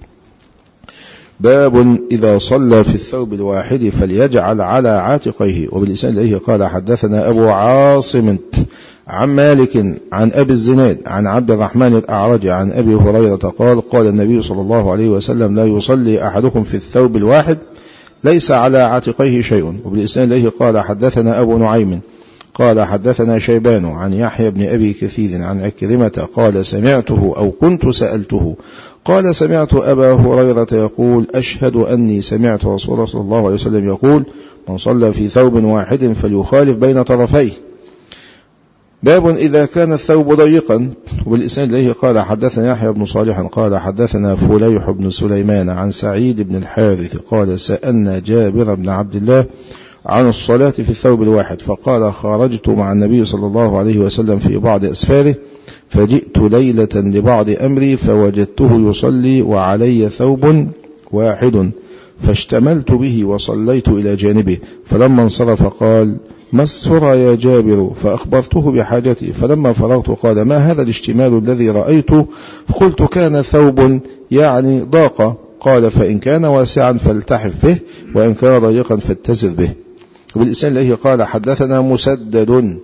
باب إذا صلى في الثوب الواحد فليجعل على عاتقيه. وبالإسناد إليه قال حدثنا أبو عاصم عن مالك عن أبي الزناد عن عبد الرحمن الأعرج عن أبي هريرة قال قال النبي صلى الله عليه وسلم لا يصلي أحدكم في الثوب الواحد ليس على عاتقيه شيء. وبالإسناد إليه قال حدثنا أبو نعيم قال حدثنا شيبان عن يحيى بن أبي كثير عن عكرمة قال سمعته أو كنت سألته قال سمعت أبا هريرة يقول أشهد أني سمعت رسول الله صلى الله عليه وسلم يقول من صلى في ثوب واحد فليخالف بين طرفيه. باب إذا كان الثوب ضيقا. وبالإسناد إليه قال حدثنا يحيى بن صالح قال حدثنا فليح بن سليمان عن سعيد بن الحارث قال سألنا جابر بن عبد الله عن الصلاة في الثوب الواحد، فقال خرجت مع النبي صلى الله عليه وسلم في بعض أسفاره فجئت ليلة لبعض أمري فوجدته يصلي وعلي ثوب واحد فاشتملت به وصليت إلى جانبه، فلما انصرف قال ما السرى يا جابر؟ فأخبرته بحاجتي، فلما فرغت قال ما هذا الاشتمال الذي رأيته؟ فقلت كان ثوب يعني ضاق. قال فإن كان واسعا فالتحف به وإن كان ضيقا فاتزر به. وبالإسناد إليه قال حدثنا مسدد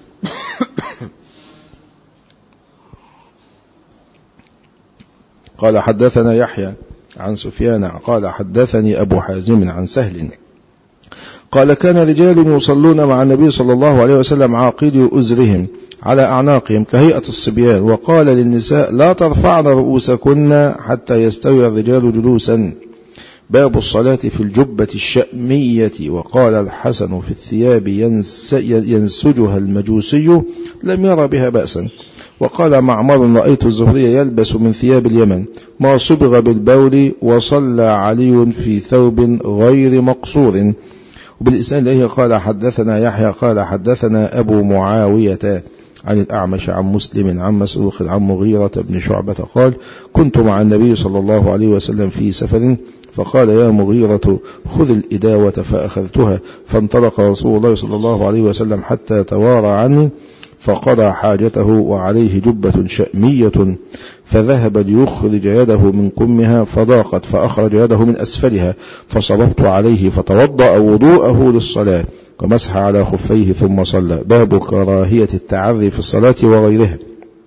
قال حدثنا يحيى عن سفيان قال حدثني أبو حازم عن سهل قال كان رجال يصلون مع النبي صلى الله عليه وسلم عاقدي أزرهم على أعناقهم كهيئة الصبيان، وقال للنساء لا ترفعن رؤوسكن حتى يستوي الرجال جلوسا. باب الصلاة في الجبة الشأمية. وقال الحسن في الثياب ينسجها المجوسي لم ير بها بأسا. وقال معمر رأيت الزهري يلبس من ثياب اليمن ما صبغ بالبول وصلى علي في ثوب غير مقصور. وبالإسناد إليه قال حدثنا يحيى قال حدثنا أبو معاوية عن الأعمش عن مسلم عن مسروق عن مغيرة بن شعبة قال كنت مع النبي صلى الله عليه وسلم في سفر فقال يا مغيرة خذ الإداوة فأخذتها، فانطلق رسول الله صلى الله عليه وسلم حتى توارى عني فقضى حاجته وعليه جبة شأمية، فذهب ليخرج يده من كمها فضاقت فأخرج يده من أسفلها فصببت عليه فتوضأ وضوءه للصلاة ومسح على خفيه ثم صلى. باب كراهية التعري في الصلاة وغيرها.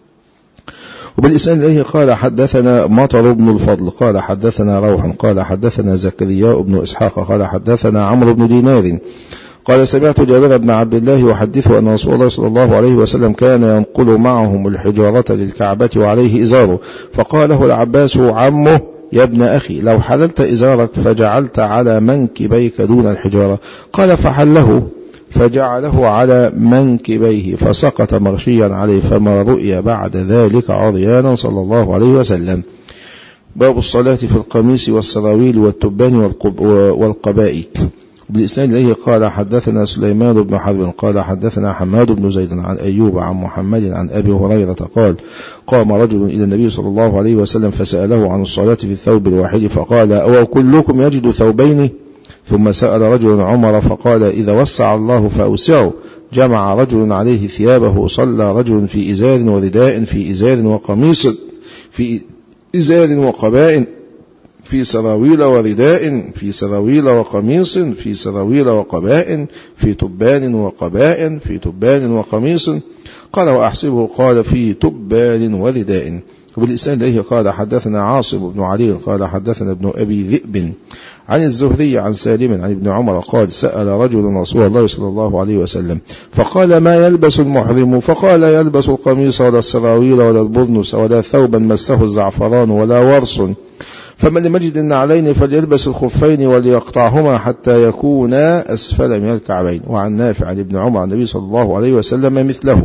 وبالإسناد إليه قال حدثنا مطر بن الفضل قال حدثنا روح قال حدثنا زكريا بن إسحاق قال حدثنا عمرو بن دينار قال سمعت جابر بن عبد الله يحدث أن رسول الله صلى الله عليه وسلم كان ينقل معهم الحجارة للكعبة وعليه إزاره، فقال له العباس عمه يا ابن أخي لو حللت إزارك فجعلت على منكبيك دون الحجارة، قال فحله فجعله على منكبيه فسقط مغشيا عليه فما رؤي بعد ذلك عريانا صلى الله عليه وسلم. باب الصلاة في القميص والسراويل والتبان والقبائك. بالإسناد إليه قال حدثنا سليمان بن حرب قال حدثنا حماد بن زيد عن أيوب عن محمد عن أبي هريرة قال قام رجل إلى النبي صلى الله عليه وسلم فسأله عن الصلاة في الثوب الواحد فقال أو كلكم يجد ثوبين؟ ثم سأل رجل عمر فقال إذا وسع الله فأوسعه. جمع رجل عليه ثيابه صلى رجل في إزار ورداء في إزار وقميص في إزار وقباء في سراويل ورداء في سراويل وقميص في سراويل وقباء في تبان وقباء في تبان وقميص. قال وأحسبه قال في تبان ورداء. وبالإسناد إليه قال حدثنا عاصم بن علي قال حدثنا ابن أبي ذئب عن الزهري عن سالم عن ابن عمر قال سأل رجل رسول الله صلى الله عليه وسلم فقال ما يلبس المحرم؟ فقال يلبس القميص ولا السراويل ولا البرنس ولا ثوبا مسه الزعفران ولا ورس. فمن لم يجد النعلين فليلبس الخفين وليقطعهما حتى يكونا أسفل من الكعبين. وعن نافع عن ابن عمر عن النبي صلى الله عليه وسلم مثله.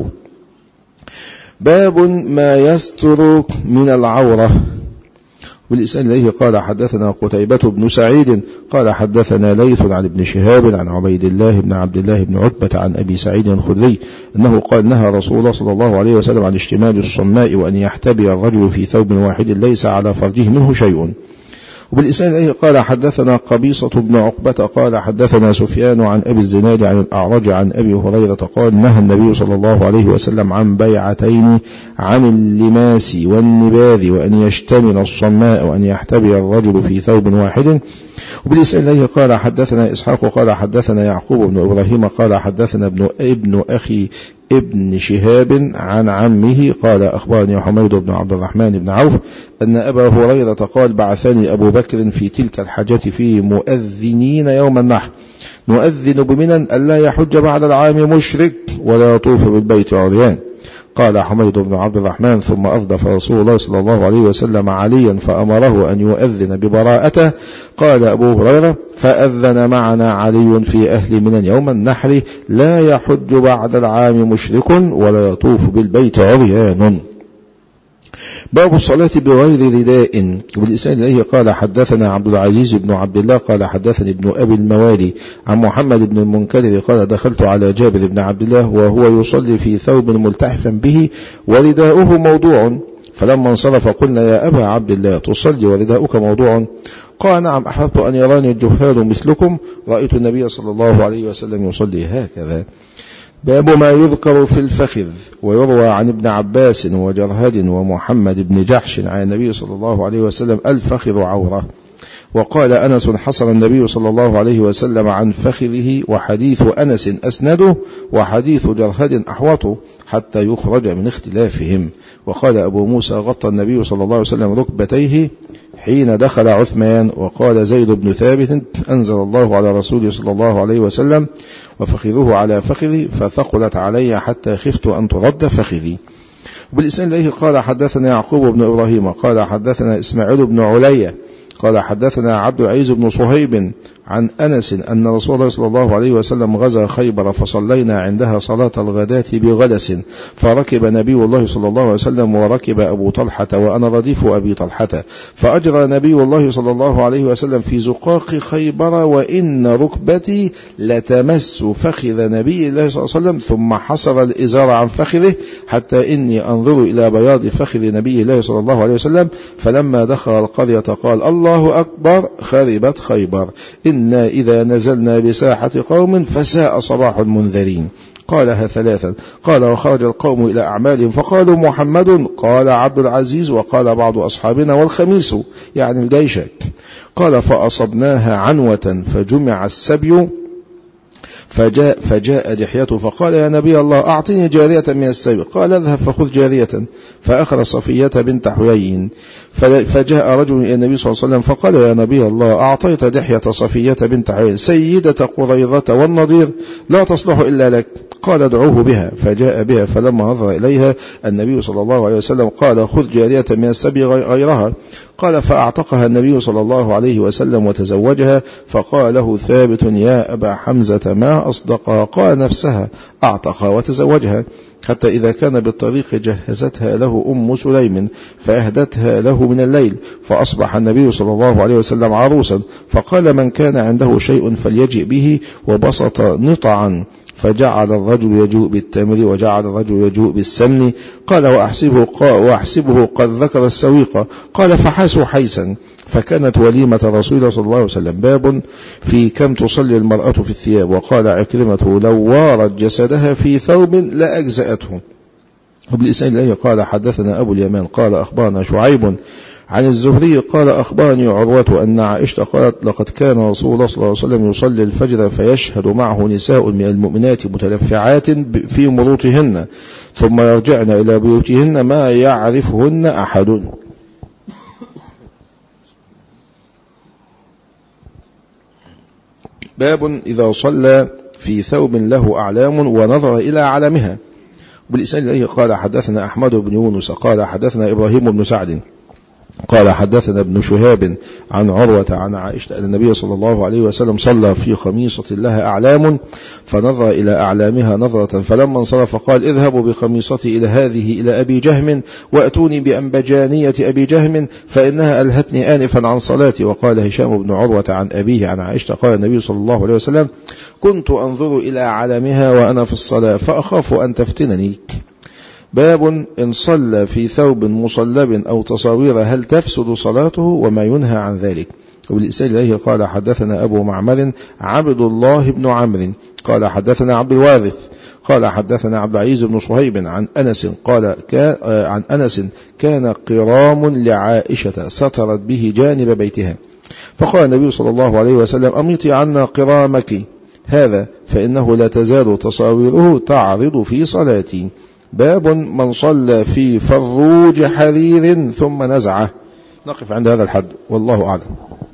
باب ما يستر من العورة. والإسناد إليه قال حدثنا قتيبة بن سعيد قال حدثنا ليث عن ابن شهاب عن عبيد الله بن عبد الله بن عتبة عن أبي سعيد الخدري أنه قال نهى رسول الله صلى الله عليه وسلم عن اشتمال الصماء وأن يحتبي الرجل في ثوب واحد ليس على فرجه منه شيء. وبالإسناد إليه قال حدثنا قبيصة بن عقبة قال حدثنا سفيان عن أبي الزناد عن الأعرج عن أبي هريرة قال نهى النبي صلى الله عليه وسلم عن بيعتين عن اللماس والنباذ وأن يشتمل الصماء وأن يحتبي الرجل في ثوب واحد. وبالإسناد إليه قال حدثنا إسحاق قال حدثنا يعقوب بن إبراهيم قال حدثنا ابن, ابن أخي ابن شهاب عن عمه قال أخبرني حميد بن عبد الرحمن بن عوف أن أبا هريرة قال بعثني أبو بكر في تلك الحجة في مؤذنين يوم النحر نؤذن بمنى ألا يحج بعد العام مشرك ولا يطوف بالبيت عريان. قال حميد بن عبد الرحمن ثم أضاف رسول الله صلى الله عليه وسلم عليا فأمره أن يؤذن ببراءته. قال أبو هريرة فأذن معنا علي في أهل منى يوم النحر لا يحج بعد العام مشرك ولا يطوف بالبيت عريان. باب الصلاة بغير رداء. وبالإسناد إليه قال حدثنا عبد العزيز بن عبد الله قال حدثني ابن أبي الموالي عن محمد بن المنكدر قال دخلت على جابر بن عبد الله وهو يصلي في ثوب ملتحفا به ورداؤه موضوع فلما انصرف قلنا يا أبا عبد الله تصلي ورداؤك موضوع؟ قال نعم أحببت أن يراني الجهال مثلكم رأيت النبي صلى الله عليه وسلم يصلي هكذا. باب ما يذكر في الفخذ. ويروى عن ابن عباس وجرهد ومحمد بن جحش عن النبي صلى الله عليه وسلم الفخذ عورة. وقال أنس حصر النبي صلى الله عليه وسلم عن فخذه وحديث أنس أسنده وحديث جرهد أحوطه حتى يخرج من اختلافهم. وقال أبو موسى غطى النبي صلى الله عليه وسلم ركبتيه حين دخل عثمان. وقال زيد بن ثابت أنزل الله على رسوله صلى الله عليه وسلم وفخذه على فخذي فثقلت علي حتى خفت أن ترد فخذي. وبالإسناد إليه قال حدثنا يعقوب بن إبراهيم قال حدثنا إسماعيل بن علية قال حدثنا عبد العزيز بن صهيب عن أنس أن رسول الله صلى الله عليه وسلم غزا خيبر فصلينا عندها صلاة الغداة بغلس فركب نبي الله صلى الله عليه وسلم وركب أبو طلحة وأنا رديف أبي طلحة فأجرى نبي الله صلى الله عليه وسلم في زقاق خيبر وإن ركبتي لتمس فخذ نبي الله صلى الله عليه وسلم ثم حصر الإزار عن فخذه حتى إني أنظر إلى بياض فخذ نبي الله صلى الله عليه وسلم فلما دخل القرية قال الله أكبر خربت خيبر إنا إذا نزلنا بساحة قوم فساء صباح المنذرين. قالها ثلاثا. قال وخرج القوم إلى أعمالهم فقالوا محمد قال عبد العزيز وقال بعض أصحابنا والخميس يعني الجيش. قال فأصبناها عنوة فجمع السبي فجاء, فجاء دحيته فقال يا نبي الله أعطني جارية من السبي. قال اذهب فخذ جارية فأخذ صفية بنت حيي. فجاء رجل إلى النبي صلى الله عليه وسلم فقال يا نبي الله أعطيت دحية صفية بنت حيي سيدة قريظة والنضير لا تصلح إلا لك. قال ادعوه بها. فجاء بها فلما نظر إليها النبي صلى الله عليه وسلم قال خذ جارية من السبي غيرها. قال فأعتقها النبي صلى الله عليه وسلم وتزوجها. فقال له ثابت يا أبا حمزة ما أصدقها؟ قال نفسها أعتقها وتزوجها. حتى إذا كان بالطريق جهزتها له أم سليم فأهدتها له من الليل فأصبح النبي صلى الله عليه وسلم عروسا. فقال من كان عنده شيء فليجئ به وبسط نطعا فجعل الرجل يجوء بالتمر وجعل الرجل يجوء بالسمن. قال وأحسبه, وأحسبه قد ذكر السويق. قال فحاسوا حيسا فكانت وليمة رسول الله صلى الله عليه وسلم. باب في كم تصلي المرأة في الثياب. وقال عكرمة لو وارت جسدها في ثوب لأجزأته. وبالإسناد إليه قال حدثنا أبو اليمان قال أخبرنا شعيب عن الزهري قال أخبرني عروة أن عائشة قالت لقد كان رسول الله صلى الله عليه وسلم يصلي الفجر فيشهد معه نساء من المؤمنات متلفعات في مروطهن ثم يرجعن إلى بيوتهن ما يعرفهن أحد. باب إذا صلى في ثوب له أعلام ونظر إلى علمها. بالإسناد إليه قال حدثنا أحمد بن يونس قال حدثنا إبراهيم بن سعد قال حدثنا ابن شهاب عن عروة عن عائشة أن النبي صلى الله عليه وسلم صلى في خميصة لها أعلام فنظر إلى أعلامها نظرة فلما انصرف قال اذهبوا بخميصتي إلى هذه إلى أبي جهم وأتوني بأنبجانية أبي جهم فإنها ألهتني آنفا عن صلاتي. وقال هشام بن عروة عن أبيه عن عائشة قال النبي صلى الله عليه وسلم كنت أنظر إلى أعلامها وأنا في الصلاة فأخاف أن تفتنني. باب إن صلى في ثوب مصلب أو تصاوير هل تفسد صلاته وما ينهى عن ذلك. وبالإسناد إليه قال حدثنا أبو معمر عبد الله بن عمرو قال حدثنا عبد الوارث قال حدثنا عبد العزيز بن صهيب عن أنس قال عن أنس كان قرام لعائشة سترت به جانب بيتها فقال النبي صلى الله عليه وسلم أميطي عنا قرامك هذا فإنه لا تزال تصاويره تعرض في صلاتي. باب من صلى في فروج حرير ثم نزعه. نقف عند هذا الحد والله أعلم.